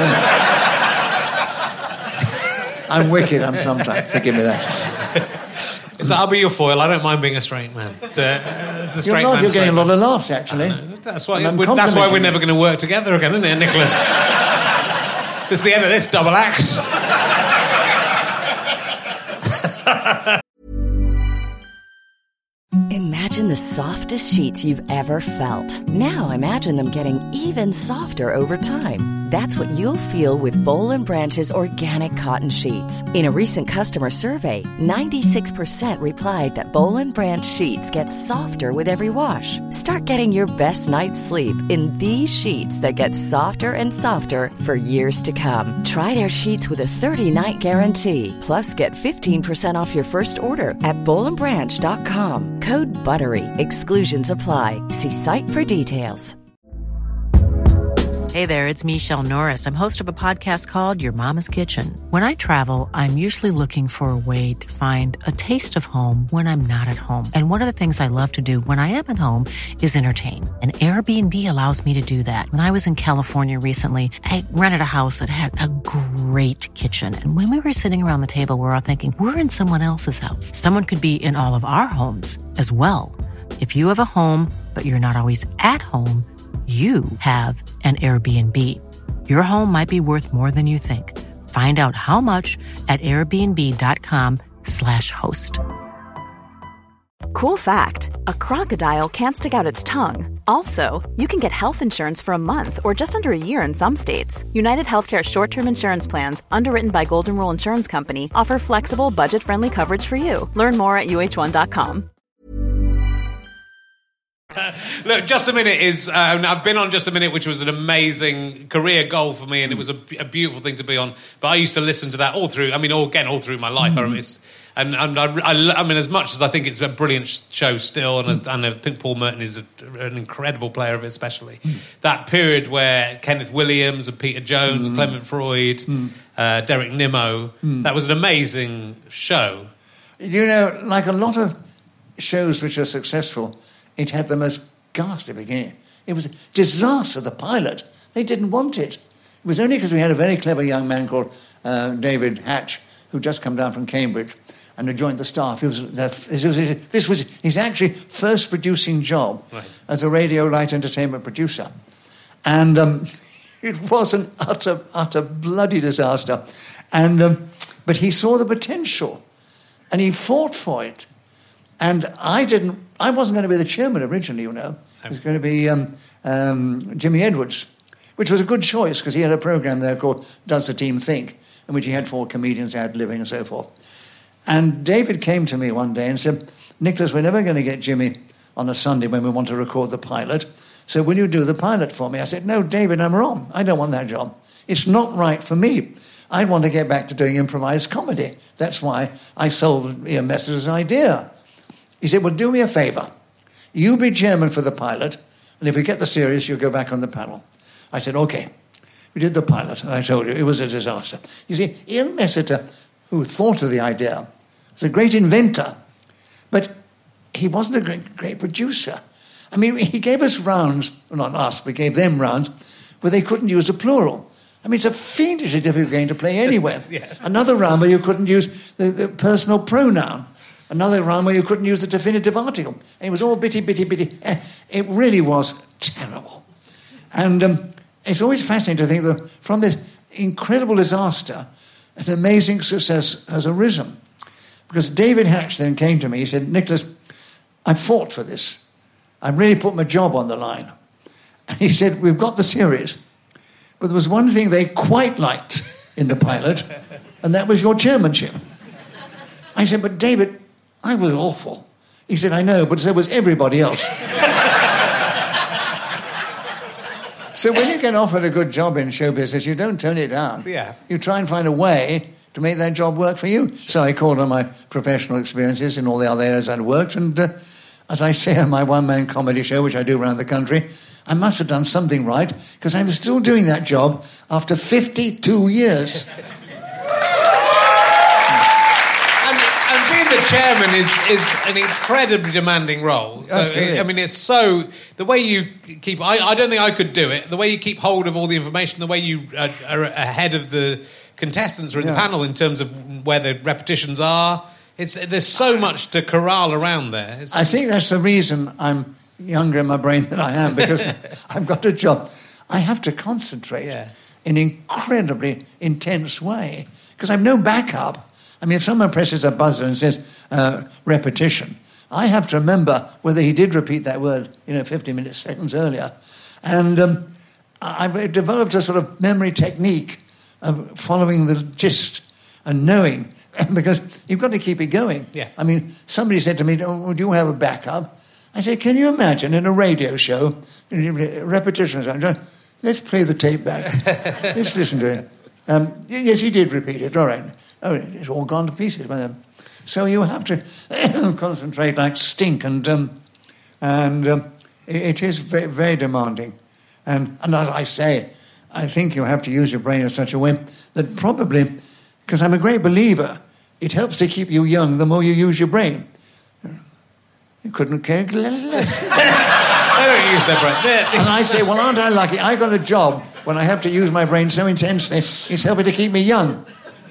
I'm wicked, I'm sometimes. Forgive me that. It's, I'll be your foil. I don't mind being a straight man. Uh, the straight you're not, man, you're getting a lot man. of laughs, actually. That's why, that's why we're never going to work together again, isn't it, Nicholas? This is the end of this double act. Imagine the softest sheets you've ever felt. Now imagine them getting even softer over time. That's what you'll feel with Boll and Branch's organic cotton sheets. In a recent customer survey, ninety-six percent replied that Boll and Branch sheets get softer with every wash. Start getting your best night's sleep in these sheets that get softer and softer for years to come. Try their sheets with a thirty-night guarantee. Plus, get fifteen percent off your first order at boll and branch dot com. Code BUTTERY. Exclusions apply. See site for details. Hey there, it's Michelle Norris. I'm host of a podcast called Your Mama's Kitchen. When I travel, I'm usually looking for a way to find a taste of home when I'm not at home. And one of the things I love to do when I am at home is entertain. And Airbnb allows me to do that. When I was in California recently, I rented a house that had a great kitchen. And when we were sitting around the table, we were all thinking, we're in someone else's house. Someone could be in all of our homes as well. If you have a home, but you're not always at home, you have an Airbnb. Your home might be worth more than you think. Find out how much at airbnb.com slash host. Cool fact, a crocodile can't stick out its tongue. Also, you can get health insurance for a month or just under a year in some states. United Healthcare short-term insurance plans, underwritten by Golden Rule Insurance Company, offer flexible, budget-friendly coverage for you. Learn more at U H one dot com. Uh, look, Just a Minute is... Uh, I've been on Just a Minute, which was an amazing career goal for me, and it was a, a beautiful thing to be on. But I used to listen to that all through... I mean, all, again, all through my life. Mm. I, it's, and and I, I, I mean, as much as I think it's a brilliant show still, and, mm. and I think Paul Merton is a, an incredible player of it especially, mm. that period where Kenneth Williams and Peter Jones, mm. Clement Freud, mm. uh, Derek Nimmo, mm. that was an amazing show. You know, like a lot of shows which are successful... It had the most ghastly beginning. It was a disaster, the pilot. They didn't want it. It was only because we had a very clever young man called uh, David Hatch, who'd just come down from Cambridge and had joined the staff. It was, uh, this, was, this was his actually first producing job right. as a radio light entertainment producer. And um, it was an utter, utter bloody disaster. And um, but he saw the potential, and he fought for it. And I didn't... I wasn't going to be the chairman originally, you know. It was going to be um, um, Jimmy Edwards, which was a good choice because he had a programme there called Does the Team Think, in which he had four comedians ad-libbing and so forth. And David came to me one day and said, Nicholas, we're never going to get Jimmy on a Sunday when we want to record the pilot, so will you do the pilot for me? I said, no, David, I'm wrong. I don't want that job. It's not right for me. I want to get back to doing improvised comedy. That's why I sold Ian Messer's idea. He said, well, do me a favour. You be chairman for the pilot, and if we get the series, you'll go back on the panel. I said, OK. We did the pilot, and I told you, it was a disaster. You see, Ian Messer, who thought of the idea, was a great inventor, but he wasn't a great, great producer. I mean, he gave us rounds, well, not us, we gave them rounds, where they couldn't use a plural. I mean, it's a fiendishly difficult game to play anywhere. yeah. Another round where you couldn't use the, the personal pronoun. Another round where you couldn't use the definitive article. And it was all bitty, bitty, bitty. It really was terrible. And um, it's always fascinating to think that from this incredible disaster, an amazing success has arisen. Because David Hatch then came to me, he said, Nicholas, I fought for this. I really put my job on the line. And he said, we've got the series. But there was one thing they quite liked in the pilot, and that was your chairmanship. I said, but David... I was awful. He said, I know, but so was everybody else. So when you get offered a good job in show business, you don't turn it down. Yeah. You try and find a way to make that job work for you. So I called on my professional experiences in all the other areas I'd worked, and uh, as I say on my one-man comedy show, which I do around the country, I must have done something right, because I'm still doing that job after fifty-two years. And being the chairman is, is an incredibly demanding role. So, Absolutely. I mean, it's so... The way you keep... I, I don't think I could do it. The way you keep hold of all the information, the way you are, are ahead of the contestants or in Yeah. the panel in terms of where the repetitions are. It's There's so much to corral around there. It's, I think that's the reason I'm younger in my brain than I am, because I've got a job. I have to concentrate Yeah. in an incredibly intense way, because I've no backup. I mean, if someone presses a buzzer and says uh, repetition, I have to remember whether he did repeat that word, you know, fifty minutes, seconds earlier. And um, I've developed a sort of memory technique of following the gist and knowing, because you've got to keep it going. Yeah. I mean, somebody said to me, oh, do you have a backup? I said, can you imagine in a radio show, repetitions, let's play the tape back. Let's listen to it. Um, yes, he did repeat it, all right. Oh, it's all gone to pieces by then. So you have to concentrate like stink, and um, and um, it, it is very, very demanding. And, and as I say, I think you have to use your brain in such a way that probably, because I'm a great believer, it helps to keep you young the more you use your brain. You couldn't care less. they don't use their brain. And I say, well, aren't I lucky? I got a job when I have to use my brain so intensely, it's helping to keep me young.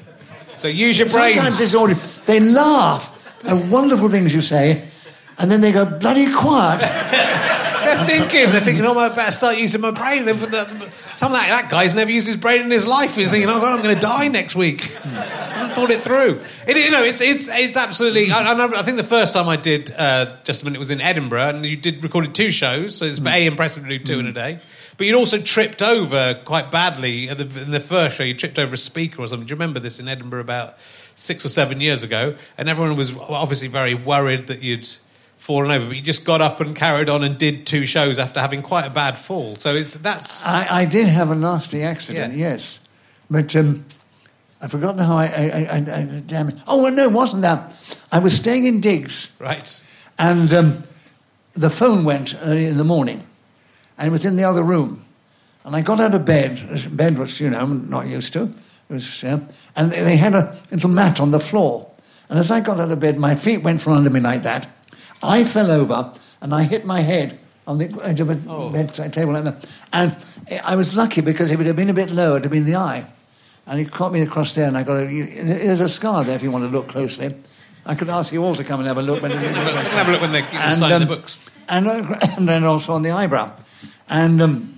So use your brain. Sometimes this audience, they laugh at wonderful things you say, and then they go bloody quiet. They're thinking, they're thinking, oh, I better start using my brain. Some of that, that guy's never used his brain in his life. He's thinking, oh, God, I'm going to die next week. I haven't thought it through. It, you know, it's it's it's absolutely... I, I, know, I think the first time I did uh, Just a Minute was in Edinburgh, and you did recorded two shows, so it's mm. A, impressive to do two mm. in a day. But you'd also tripped over quite badly at the, in the first show. You tripped over a speaker or something. Do you remember this in Edinburgh about six or seven years ago? And everyone was obviously very worried that you'd fallen over, but you just got up and carried on and did two shows after having quite a bad fall. So it's that's... I, I did have a nasty accident, yeah. yes. But um, I've forgotten how I, I, I, I... Damn it. Oh, well, no, it wasn't that. I was staying in Diggs. Right. And um, the phone went early in the morning, and it was in the other room. And I got out of bed, bed which, you know, I'm not used to. It was, uh, and they had a little mat on the floor. And as I got out of bed, my feet went from under me like that. I fell over, and I hit my head on the edge of a oh. bedside table like that. And I was lucky, because if it had been a bit lower, it would have been the eye. And he caught me across there, and I got a... There's a scar there if you want to look closely. I could ask you all to come and have a look. When have a look when they sign um, the books. And, uh, and then also on the eyebrow. And um,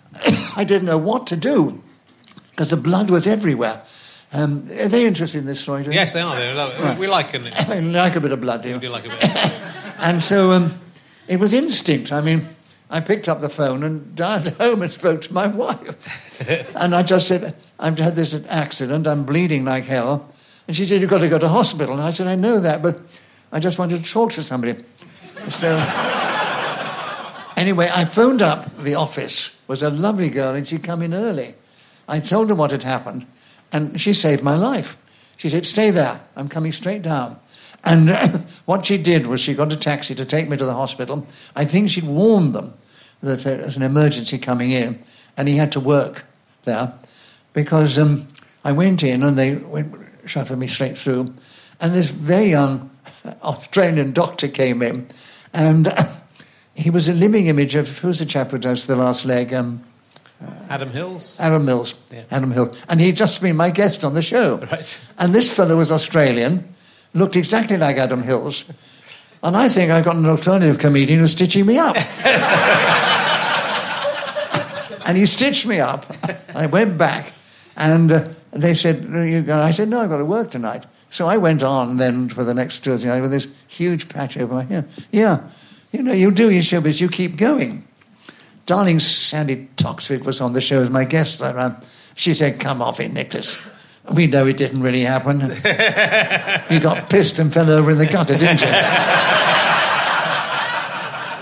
I didn't know what to do, because the blood was everywhere. Um, are they interested in this story? Do yes, they are. They love it. Right. We like it. I like a bit of blood, do you? We do like a bit. And so um, it was instinct. I mean, I picked up the phone and dialed home and spoke to my wife. And I just said, I've had this accident, I'm bleeding like hell. And she said, you've got to go to hospital. And I said, I know that, but I just wanted to talk to somebody. So anyway, I phoned up the office. It was a lovely girl, and she'd come in early. I told her what had happened, and she saved my life. She said, stay there, I'm coming straight down. And uh, what she did was she got a taxi to take me to the hospital. I think she'd warned them that there was an emergency coming in, and he had to work there, because um, I went in and they went, shuffled me straight through, and this very young Australian doctor came in, and uh, he was a living image of, who's the chap who does The Last Leg? Um, uh, Adam Hills? Adam Mills. Yeah. Adam Hills. And he'd just been my guest on the show. Right. And this fellow was Australian, looked exactly like Adam Hills, and I think I got an alternative comedian who's stitching me up. And he stitched me up. I went back, and uh, they said, you go? I said, no, I've got to work tonight. So I went on then for the next two or three nights with this huge patch over my ear. Yeah, you know, you do your show, but you keep going. Darling Sandy Toksvig was on the show as my guest that time. She said, come off it, Nicholas. We know it didn't really happen. You got pissed and fell over in the gutter, didn't you?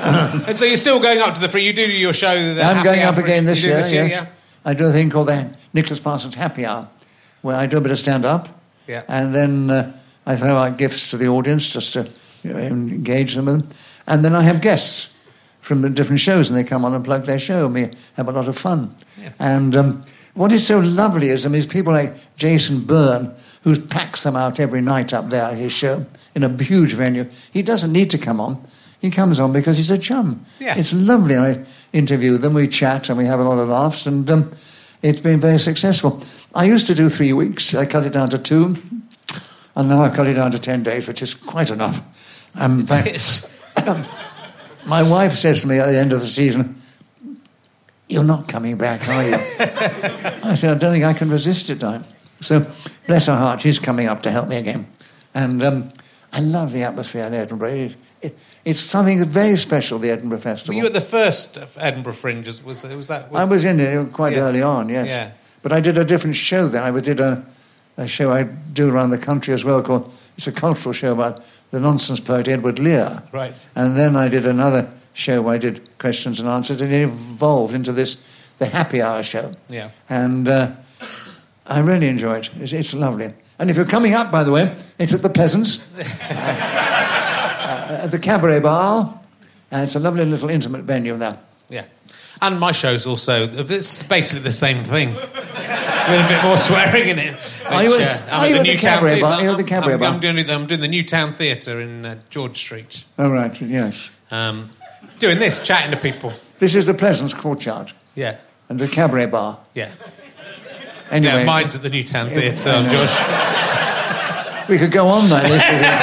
And so you're still going up to the free. You do your show. The I'm Happy going Hour up free- again this you do year, this year, yes. yeah? I do a thing called the Nicholas Parsons Happy Hour, where I do a bit of stand-up, Yeah. and then uh, I throw out gifts to the audience just to you know, engage them with them. And then I have guests from the different shows, and they come on and plug their show, and we have a lot of fun. Yeah. And um, what is so lovely is, I mean, is people like Jason Byrne, who packs them out every night up there at his show in a huge venue. He doesn't need to come on. He comes on because he's a chum. Yeah. It's lovely. I interview them, we chat, and we have a lot of laughs, and um, it's been very successful. I used to do three weeks. I cut it down to two, and now I've cut it down to ten days, which is quite enough. Um, in fact, It is. my wife says to me at the end of the season, "You're not coming back, are you?" I said, "I don't think I can resist it, Diane." So, bless her heart, she's coming up to help me again. And um, I love the atmosphere in Edinburgh. It, it, it's something very special, the Edinburgh Festival. Were you at the first Edinburgh Fringe? Was, was that? Was, I was in it quite Yeah. early on, yes. Yeah. But I did a different show then. I did a, a show I do around the country as well called, it's a cultural show about the nonsense poet Edward Lear. Right. And then I did another show where I did questions and answers, and it evolved into this, the Happy Hour show. Yeah. And uh, I really enjoy it. It's, it's lovely. And if you're coming up, by the way, it's at the Peasants, uh, uh, at the Cabaret Bar, and it's a lovely little intimate venue there. Yeah. And my show's also, it's basically the same thing. With a bit more swearing in it. Which, Are you at- uh, I'm are you at the Newtown Cabaret Theatre. Bar? Are you at the I'm- Cabaret I'm, Bar? I'm doing, I'm doing the Newtown Theatre in uh, George Street. Oh, right, yes. Um, doing this, chatting to people. This is the Pleasance Courtyard Yeah. and the Cabaret Bar. Yeah. Anyway, Yeah, mine's at the Newtown Yeah, Theatre I on know. George. we could go on like this.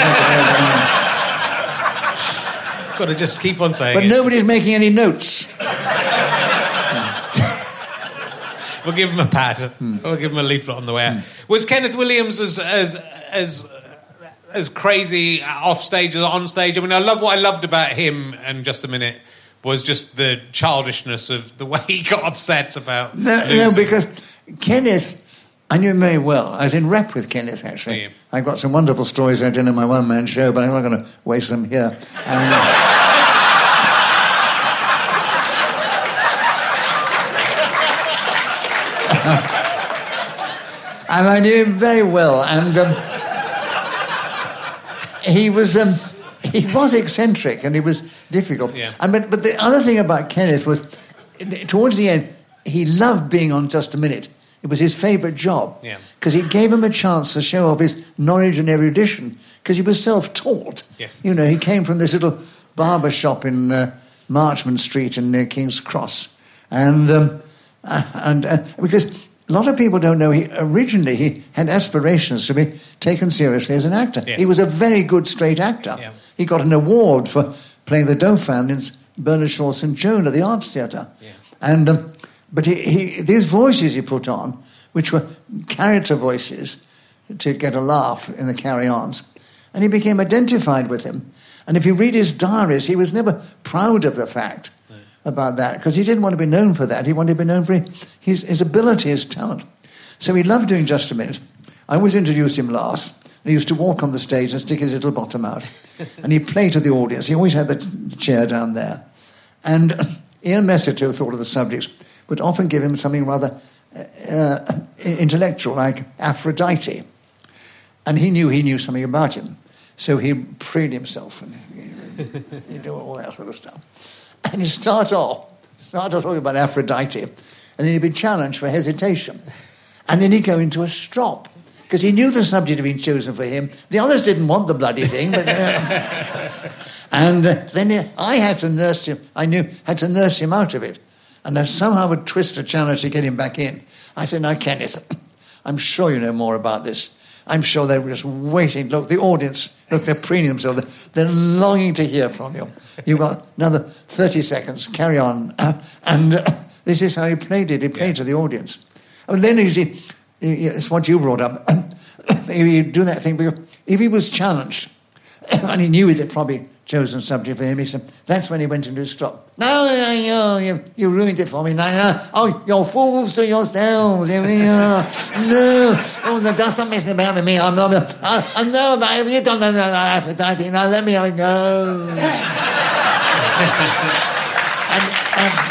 Got to just keep on saying But it. nobody's making any notes. We'll give him a pad. Hmm. We'll give him a leaflet on the way out. Was Kenneth Williams as as as as crazy off stage as on stage? I mean, I love what I loved about him. And just a minute was just the childishness of the way he got upset about. No, no, losing. because Kenneth, I knew him very well. I was in rep with Kenneth, actually. Yeah. I've got some wonderful stories I did in my one-man show, but I'm not going to waste them here. And, uh, and I knew him very well, and um, he was um, he was eccentric and he was difficult. Yeah. And but, but the other thing about Kenneth was, towards the end, he loved being on Just a Minute. It was his favourite job Yeah. because it gave him a chance to show off his knowledge and erudition because he was self-taught. Yes. You know, he came from this little barber shop in uh, Marchmont Street in near King's Cross, and um, uh, and uh, because a lot of people don't know, he originally he had aspirations to be taken seriously as an actor. Yeah. He was a very good straight actor. Yeah. He got an award for playing the Dauphin in Bernard Shaw's Saint Joan at the Arts Theatre. Yeah. And um, but he, he, these voices he put on, which were character voices to get a laugh in the carry-ons, and he became identified with him. And if you read his diaries, he was never proud of the fact no. about that, because he didn't want to be known for that. He wanted to be known for his, his ability, his talent. So he loved doing Just a Minute. I always introduced him last, and he used to walk on the stage and stick his little bottom out. And he'd play to the audience. He always had the chair down there. And Ian Messiter, who thought of the subjects, would often give him something rather uh, intellectual, like Aphrodite. And he knew he knew something about him. So he preened himself and he'd do all that sort of stuff. And he'd start off, start off talking about Aphrodite, and then he'd be challenged for hesitation. And then he'd go into a strop, because he knew the subject had been chosen for him. The others didn't want the bloody thing, but... Uh, and uh, then I had to nurse him, I knew, had to nurse him out of it. And I somehow would twist a challenge to get him back in. I said, now, Kenneth, I'm sure you know more about this. I'm sure they were just waiting. Look, the audience, look, they're preening themselves. They're longing to hear from you. You've got another thirty seconds. Carry on. Uh, and uh, this is how he played it. He played yeah. to the audience. And then, you see, it's what you brought up. You do that thing, because if he was challenged, and he knew it had probably chosen subject for him, he said, that's when he went into his stop. No, no, you, you ruined it for me. No, no. Oh, you're fools to yourselves. No, oh, no, that's not messing about with me. I'm not, I, I know about it. You don't know Aphrodite. Now let me have it go. and, um,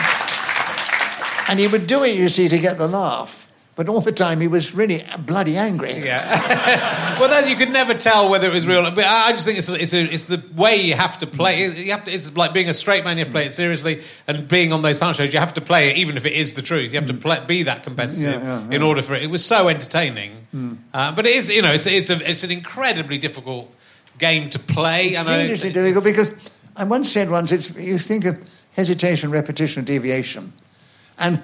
and he would do it, you see, to get the laugh. But all the time he was really bloody angry. Yeah. Well, that, you could never tell whether it was real. But I just think it's it's, a, it's the way you have to play. You have to. It's like being a straight man. You have to play it seriously, and being on those panel shows, you have to play it, even if it is the truth. You have to play, be that competitive yeah, yeah, yeah. in order for it. It was so entertaining, mm. uh, but it is. You know, it's it's a it's an incredibly difficult game to play. It's I know fiendishly difficult because I once said once, it's you think of hesitation, repetition, deviation, and.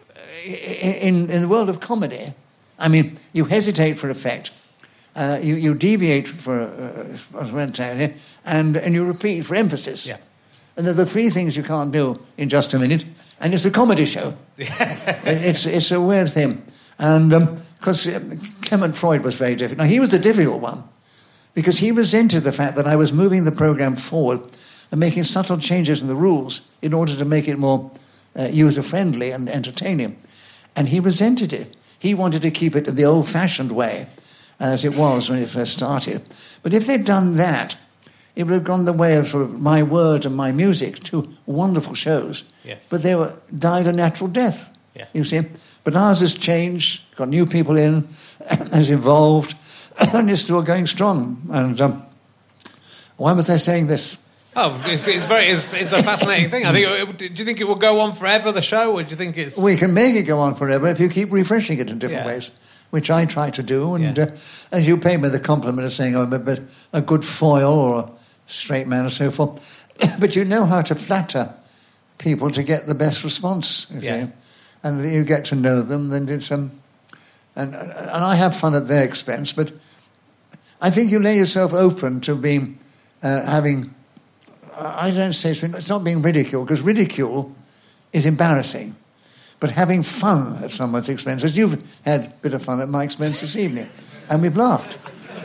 In, in the world of comedy, I mean, you hesitate for effect, uh, you, you deviate for uh, and and you repeat for emphasis. Yeah. And they're the three things you can't do in just a minute. And it's a comedy show. it's it's a weird thing. And because um, um, Clement Freud was very difficult. Now, he was a difficult one because he resented the fact that I was moving the program forward and making subtle changes in the rules in order to make it more uh, user-friendly and entertaining. And he resented it. He wanted to keep it the old-fashioned way, as it was when it first started. But if they'd done that, it would have gone the way of sort of My Word and My Music, two wonderful shows. Yes. But they were died a natural death, yeah. you see. But ours has changed, got new people in, has evolved, and is still going strong. And um, why was I saying this? Oh, it's, it's very it's, it's a fascinating thing. I think. It, do you think it will go on forever, the show, or do you think it's? We can make it go on forever if you keep refreshing it in different yeah. ways, which I try to do. And yeah. uh, as you pay me the compliment of saying I'm a bit a good foil or a straight man or so forth, but you know how to flatter people to get the best response. You yeah. see? And you get to know them, then it's um, and and I have fun at their expense. But I think you lay yourself open to being uh, having. I don't say it's, been, it's not being ridiculed, because ridicule is embarrassing. But having fun at someone's expense, as you've had a bit of fun at my expense this evening, and we've laughed.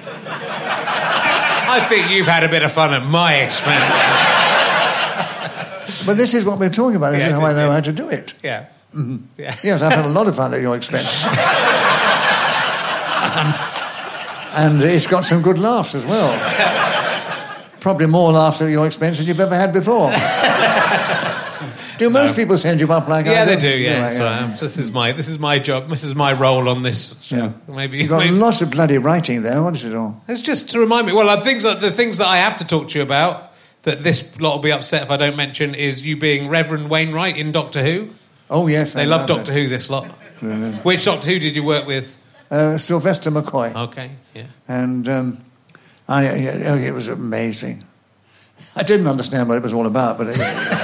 I think you've had a bit of fun at my expense. But this is what we're talking about. This yeah, is how I know yeah. how to do it. Yeah. Mm-hmm. yeah. Yes, I've had a lot of fun at your expense. um, and it's got some good laughs as well. Probably more laughs at your expense than you've ever had before. Do most no. people send you up like yeah, I do? they do. Yeah, yeah, that's yeah. right. This is my this is my job. This is my role on this show. Yeah. Maybe you've got maybe. lots of bloody writing there. What is it all? It's just to remind me. Well, the things that the things that I have to talk to you about that this lot will be upset if I don't mention is you being Reverend Wainwright in Doctor Who. Oh yes, they I love love Doctor it. Who. This lot. Really? Which Doctor Who did you work with? Uh, Sylvester McCoy. Okay. Yeah. And um, I, oh, it was amazing. I didn't understand what it was all about, but it,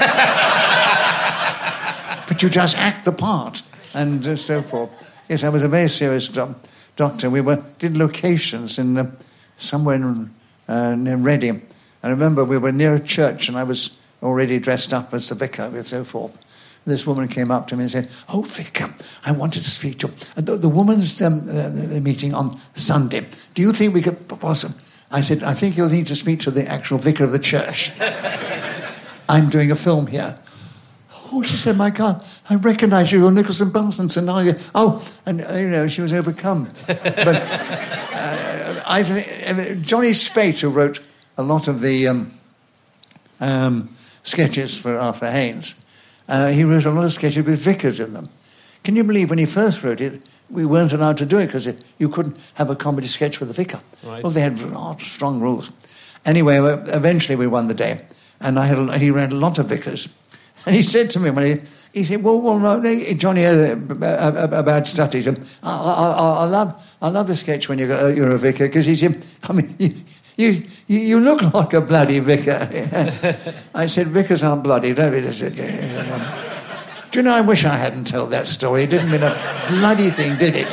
but you just act the part and uh, so forth. Yes, I was a very serious do- doctor. We were did locations in uh, somewhere in, uh, near Reading. I remember we were near a church, and I was already dressed up as the vicar and so forth. This woman came up to me and said, "Oh, vicar, I wanted to speak to you. The, the woman's um, uh, the meeting on Sunday. Do you think we could possibly?" I said, "I think you'll need to speak to the actual vicar of the church. I'm doing a film here." "Oh," she said, "my God, I recognise you, you're Nicholas and Parsons, and now you..." Oh, and, uh, you know, she was overcome. But uh, I think Johnny Spate, who wrote a lot of the um, um, sketches for Arthur Haynes, uh, he wrote a lot of sketches with vicars in them. Can you believe when he first wrote it, we weren't allowed to do it because you couldn't have a comedy sketch with a vicar. Right. Well, they had oh, strong rules. Anyway, eventually we won the day, and I had a, he read a lot of vicars. And he said to me when he he said, "Well, well, no, Johnny had a, a, a, a bad study. I, I, I, I love I love the sketch when you're you're a vicar because he said, I mean, you, you you look like a bloody vicar." I said, "Vicars aren't bloody, don't we?" Do you know, I wish I hadn't told that story. It didn't mean a bloody thing, did it?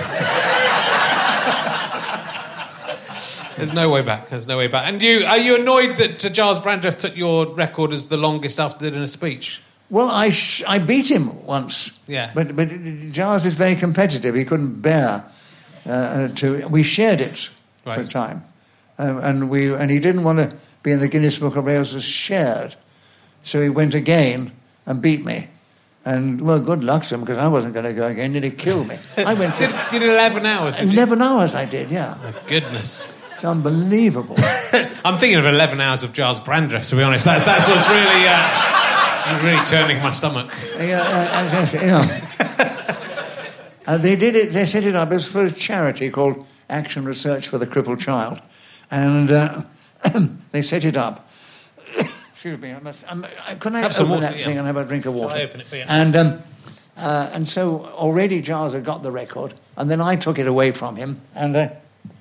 There's no way back. There's no way back. And you, are you annoyed that uh, Giles Brandreth took your record as the longest after in a speech? Well, I sh- I beat him once. Yeah. But but Giles is very competitive. He couldn't bear uh, to. We shared it right. for a time, um, and we and he didn't want to be in the Guinness Book of Wales as shared, so he went again and beat me. And, well, good luck to him, because I wasn't going to go again. Did he kill me? I went for... did, did eleven hours, did eleven you? hours I did, yeah. Oh, goodness. It's unbelievable. I'm thinking of eleven hours of Giles Brandreth, to be honest. That's, that's what's really, uh, it's really turning my stomach. Yeah, uh, uh, yeah. uh, they did it, they set it up as for a charity called Action Research for the Crippled Child. And uh, they set it up. Excuse me, I must, um, can I have open some water, that yeah. thing and have a drink of water? Shall I open it for you? And, um, uh, and so already Giles had got the record, and then I took it away from him, and uh,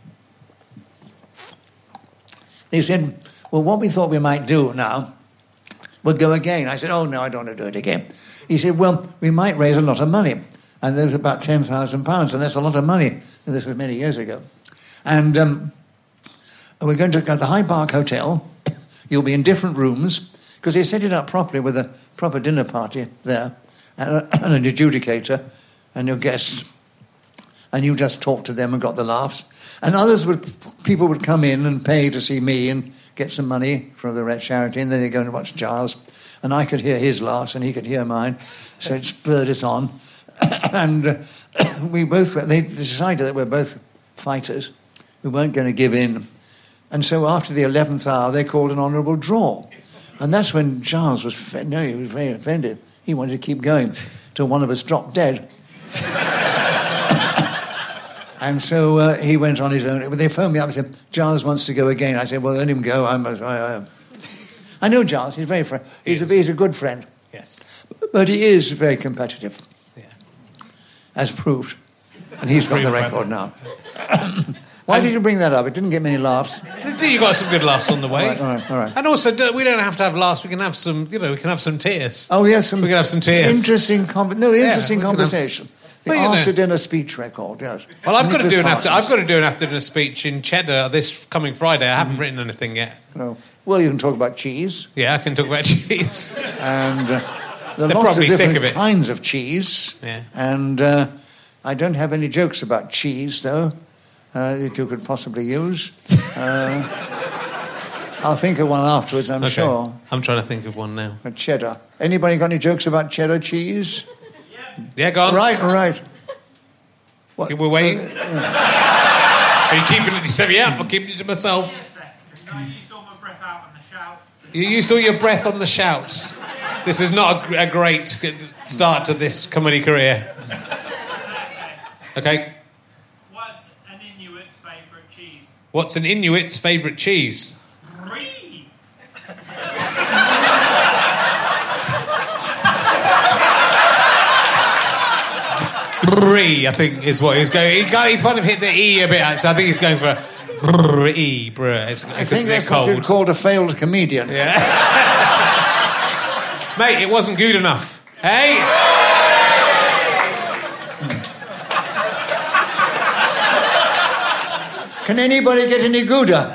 they said, well, what we thought we might do now, we'll go again. I said, oh, no, I don't want to do it again. He said, well, we might raise a lot of money. And there was about ten thousand pounds, and that's a lot of money. And this was many years ago. And um, we're going to go to the Hyde Park Hotel. You'll be in different rooms, because they set it up properly with a proper dinner party there, and, a, and an adjudicator, and your guests. And you just talked to them and got the laughs. And others would, people would come in and pay to see me and get some money from the Red Charity, and then they'd go and watch Giles. And I could hear his laughs, and he could hear mine. So it spurred us on. And uh, we both, they decided that we're both fighters. We weren't going to give in. And so after the eleventh hour, they called an honourable draw. And that's when Giles was, no, he was very offended. He wanted to keep going till one of us dropped dead. And so uh, he went on his own. They phoned me up and said, Giles wants to go again. I said, well, let him go. I'm, I, I, I know Giles. He's very fr- he's, a, he's a good friend. Yes. But he is very competitive. Yeah. As proved. And he's got the record now. Why did you bring that up? It didn't get many laughs. You got some good laughs on the way. All right, all right, all right. And also, we don't have to have laughs. We can have some, you know, we can have some tears. Oh, yes. Some we can have some tears. Interesting, com- no, interesting yeah, conversation. The well, you know. after-dinner speech record, yes. Well, I've got to Nicholas do an after. Parsons. I've got to do an after-dinner speech in Cheddar this coming Friday. I haven't mm-hmm. written anything yet. No. Well, you can talk about cheese. Yeah, I can talk about cheese. And uh, there are They're lots of probably sick different of it. kinds of cheese. Yeah. And uh, I don't have any jokes about cheese, though, uh, that you could possibly use. Uh, I'll think of one afterwards, I'm okay. sure. I'm trying to think of one now. But cheddar. Anybody got any jokes about cheddar cheese? Yeah, go on. Right, all right. What? We're waiting. Uh, Are you keeping it? You said, yeah, I'm keeping it to myself. I used all my breath out on the shout. You used all your breath on the shout. This is not a, a great start to this comedy career. Okay. What's an Inuit's favourite cheese? What's an Inuit's favourite cheese? Brie. Brie, I think, is what he's going. He, got, he kind of hit the E a bit, so I think he's going for Brie, bruh. It's, I think that's what you'd call a failed comedian. Yeah. Mate, it wasn't good enough. Hey? Can anybody get any Gouda?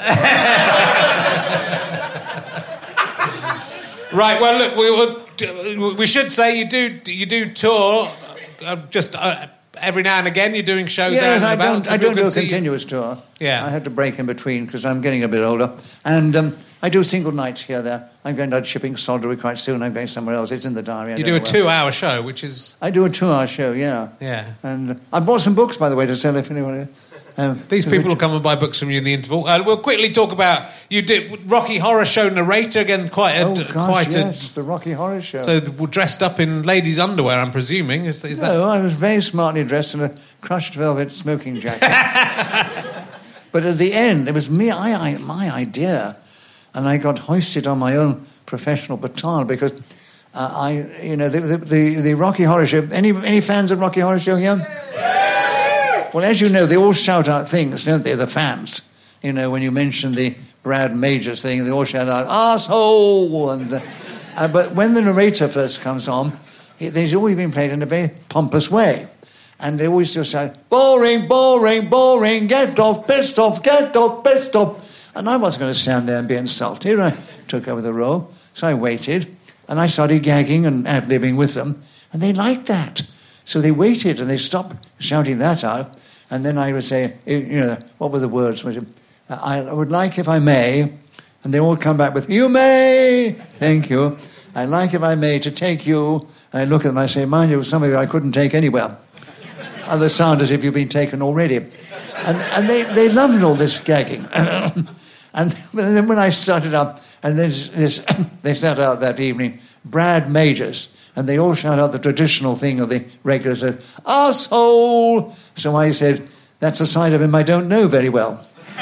Right, well, look, we will, we should say you do you do tour uh, just uh, every now and again. You're doing shows Yes, out I and about. don't, so I people don't do can a see you. continuous tour. Yeah. I had to break in between because I'm getting a bit older. And um, I do single nights here, there. I'm going down shipping Sodbury quite soon. I'm going somewhere else. It's in the diary. I You don't do a know where. two-hour show, which is... I do a two-hour show, yeah. Yeah. And uh, I bought some books, by the way, to sell if anyone... Um, These people will come and buy books from you in the interval. Uh, we'll quickly talk about... You did Rocky Horror Show narrator, again, quite a... Oh, gosh, quite yes, a, the Rocky Horror Show. So we're dressed up in ladies' underwear, I'm presuming. Is, is No, that... I was very smartly dressed in a crushed velvet smoking jacket. But at the end, it was me, I, I, my idea, and I got hoisted on my own professional baton because uh, I, you know, the, the, the, the Rocky Horror Show. Any any fans of Rocky Horror Show here? Well, as you know, they all shout out things, don't they? The fans, you know, when you mention the Brad Majors thing, they all shout out "asshole." And uh, uh, but when the narrator first comes on, he, he's always been played in a very pompous way. And they always just say, boring, boring, boring, get off, pissed off, get off, pissed off. And I wasn't going to stand there and be insulted. I took over the role. So I waited, and I started gagging and ad-libbing with them. And they liked that. So they waited, and they stopped shouting that out. And then I would say, you know, what were the words? I would like, if I may, and they all come back with, you may, thank you. I'd like, if I may, to take you. And I look at them, I say, mind you, some of you I couldn't take anywhere. Others sound as if you've been taken already. And, and they, they loved all this gagging. And then when I started up, and then this, they started out that evening, Brad Majors, and they all shout out the traditional thing of the regulars, said, "Arsehole!" So I said, "That's a side of him I don't know very well."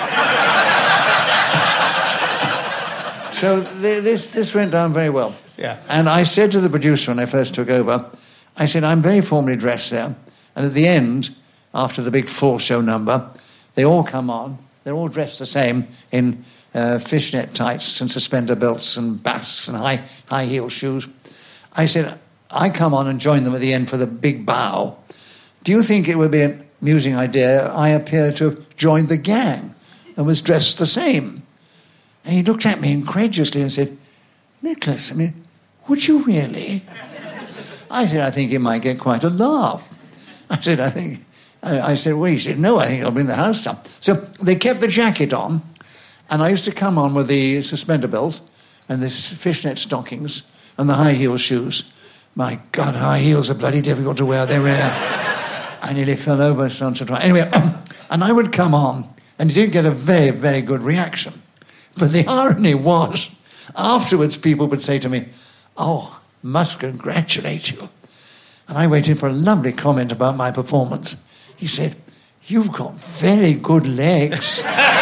So th- this this went down very well. Yeah. And I said to the producer when I first took over, I said, "I'm very formally dressed there." And at the end, after the big full show number, they all come on. They're all dressed the same in uh, fishnet tights and suspender belts and basques and high high heel shoes. I said, "I come on and join them at the end for the big bow. Do you think it would be an amusing idea I appear to have joined the gang and was dressed the same?" And he looked at me incredulously and said, "Nicholas, I mean, would you really?" I said, "I think it might get quite a laugh." I said, I think... I, I said, well, he said, "No, I think it'll bring the house down." So they kept the jacket on, and I used to come on with the suspender belt and the fishnet stockings and the high heel shoes. My God, high heels are bloody difficult to wear. They're rare. I nearly fell over once or twice. Anyway, and I would come on, and you did get a very, very good reaction. But the irony was, afterwards people would say to me, "Oh, must congratulate you." And I waited for a lovely comment about my performance. He said, "You've got very good legs."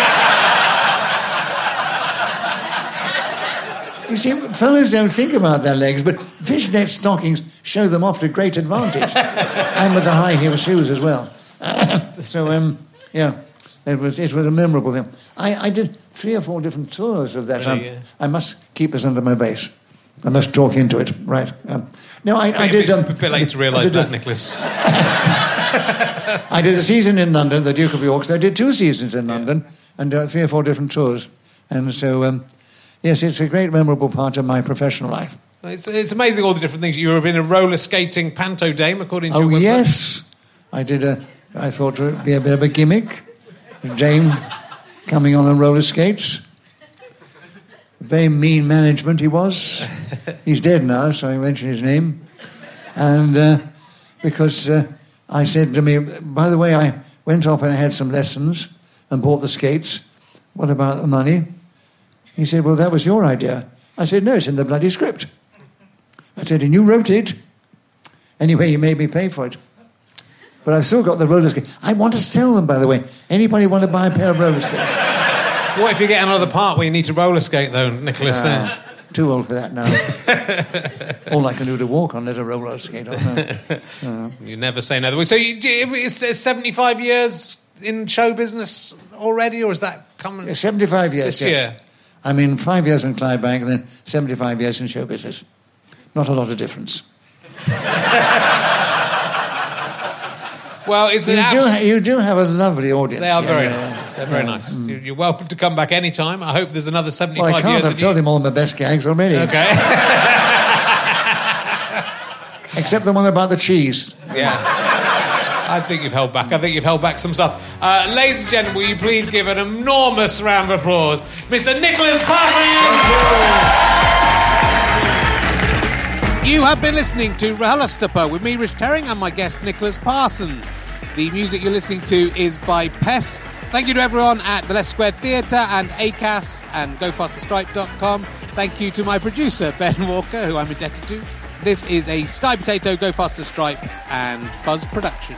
You see, fellas don't think about their legs, but fishnet stockings show them off to great advantage. And with the high heel shoes as well. So, um, yeah, it was it was a memorable thing. I, I did three or four different tours of that. Really, um, yeah. I must keep this under my base. I must talk into it, right? Um, no, I, I It's did... a Um, bit- a bit late to realise that, Nicholas. I did a season in London, the Duke of York's. I did two seasons in London and uh, three or four different tours. And so, um, yes, it's a great memorable part of my professional life. It's, it's amazing all the different things. You were in a roller skating panto dame, according to Oh, your website. yes. I did a... I thought it would be a bit of a gimmick. Dame coming on on roller skates. Very mean management he was. He's dead now, so I mention his name. And uh, because uh, I said to me, by the way, I went off and I had some lessons and bought the skates. What about the money? He said, "Well, that was your idea." I said, "No, it's in the bloody script." I said, "And you wrote it? Anyway, you made me pay for it. But I've still got the roller skates. I want to sell them, by the way. Anybody want to buy a pair of roller skates?" What if you get another part where you need to roller skate, though, Nicholas? Uh, then? Too old for that now. All I can do to walk on, let a roller skate on. No. You never say no. So you, is is seventy-five years in show business already, or is that coming seventy-five years, this yes. year? I mean, five years in Clydebank and then seventy-five years in show business. Not a lot of difference. Well, is You it do, abs- ha- you do have a lovely audience. They are yeah, very yeah, nice. yeah. They're very nice. You- You're welcome to come back any time. I hope there's another seventy-five Well, I can't. years. I've that told you- him all my best gags already. Okay. Except the one about the cheese. Yeah. I think you've held back. I think you've held back some stuff. Uh, ladies and gentlemen, will you please give an enormous round of applause, Mister Nicholas Parsons? You have been listening to RHLSTP with me, Rich Herring, and my guest, Nicholas Parsons. The music you're listening to is by Pest. Thank you to everyone at the Leicester Square Theatre and A C A S and go faster stripe dot com. Thank you to my producer, Ben Walker, who I'm indebted to. This is a Sky Potato, Go Faster Stripe and Fuzz production.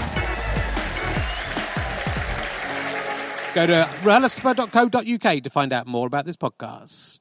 Go to R H L S T P dot co dot U K to find out more about this podcast.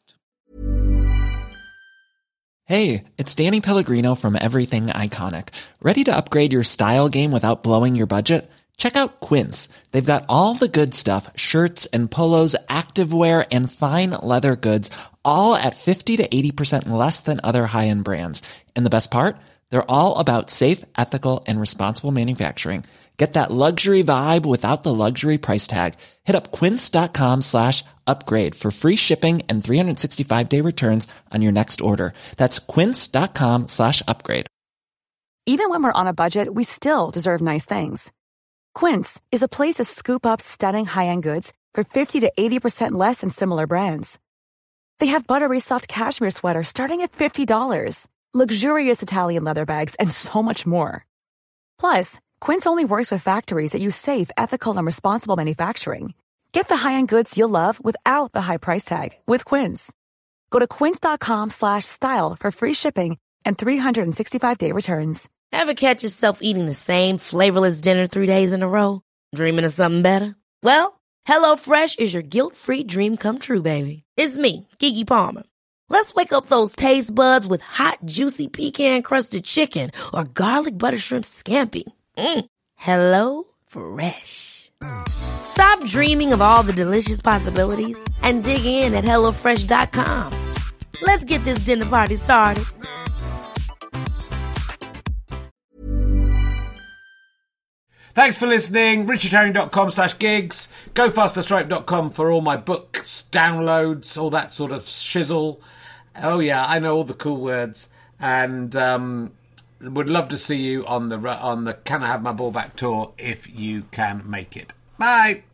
Hey, it's Danny Pellegrino from Everything Iconic. Ready to upgrade your style game without blowing your budget? Check out Quince. They've got all the good stuff, shirts and polos, activewear, and fine leather goods, all at fifty to eighty percent less than other high-end brands. And the best part? They're all about safe, ethical, and responsible manufacturing. Get that luxury vibe without the luxury price tag. Hit up quince.com slash upgrade for free shipping and three sixty-five day returns on your next order. That's quince.com slash upgrade. Even when we're on a budget, we still deserve nice things. Quince is a place to scoop up stunning high-end goods for fifty to eighty percent less than similar brands. They have buttery soft cashmere sweaters starting at fifty dollars, luxurious Italian leather bags, and so much more. Plus, Quince only works with factories that use safe, ethical, and responsible manufacturing. Get the high-end goods you'll love without the high price tag with Quince. Go to quince.com slash style for free shipping and three sixty-five day returns. Ever catch yourself eating the same flavorless dinner three days in a row? Dreaming of something better? Well, HelloFresh is your guilt-free dream come true, baby. It's me, Keke Palmer. Let's wake up those taste buds with hot, juicy pecan-crusted chicken or garlic butter shrimp scampi. Mm. Hello Fresh. Stop dreaming of all the delicious possibilities and dig in at hello fresh dot com. Let's get this dinner party started. Thanks for listening. richardherring.com slash gigs. go faster stripe dot com for all my books, downloads, all that sort of shizzle. Oh, yeah, I know all the cool words. And um, would love to see you on the on the Can I Have My Ball Back tour if you can make it. Bye.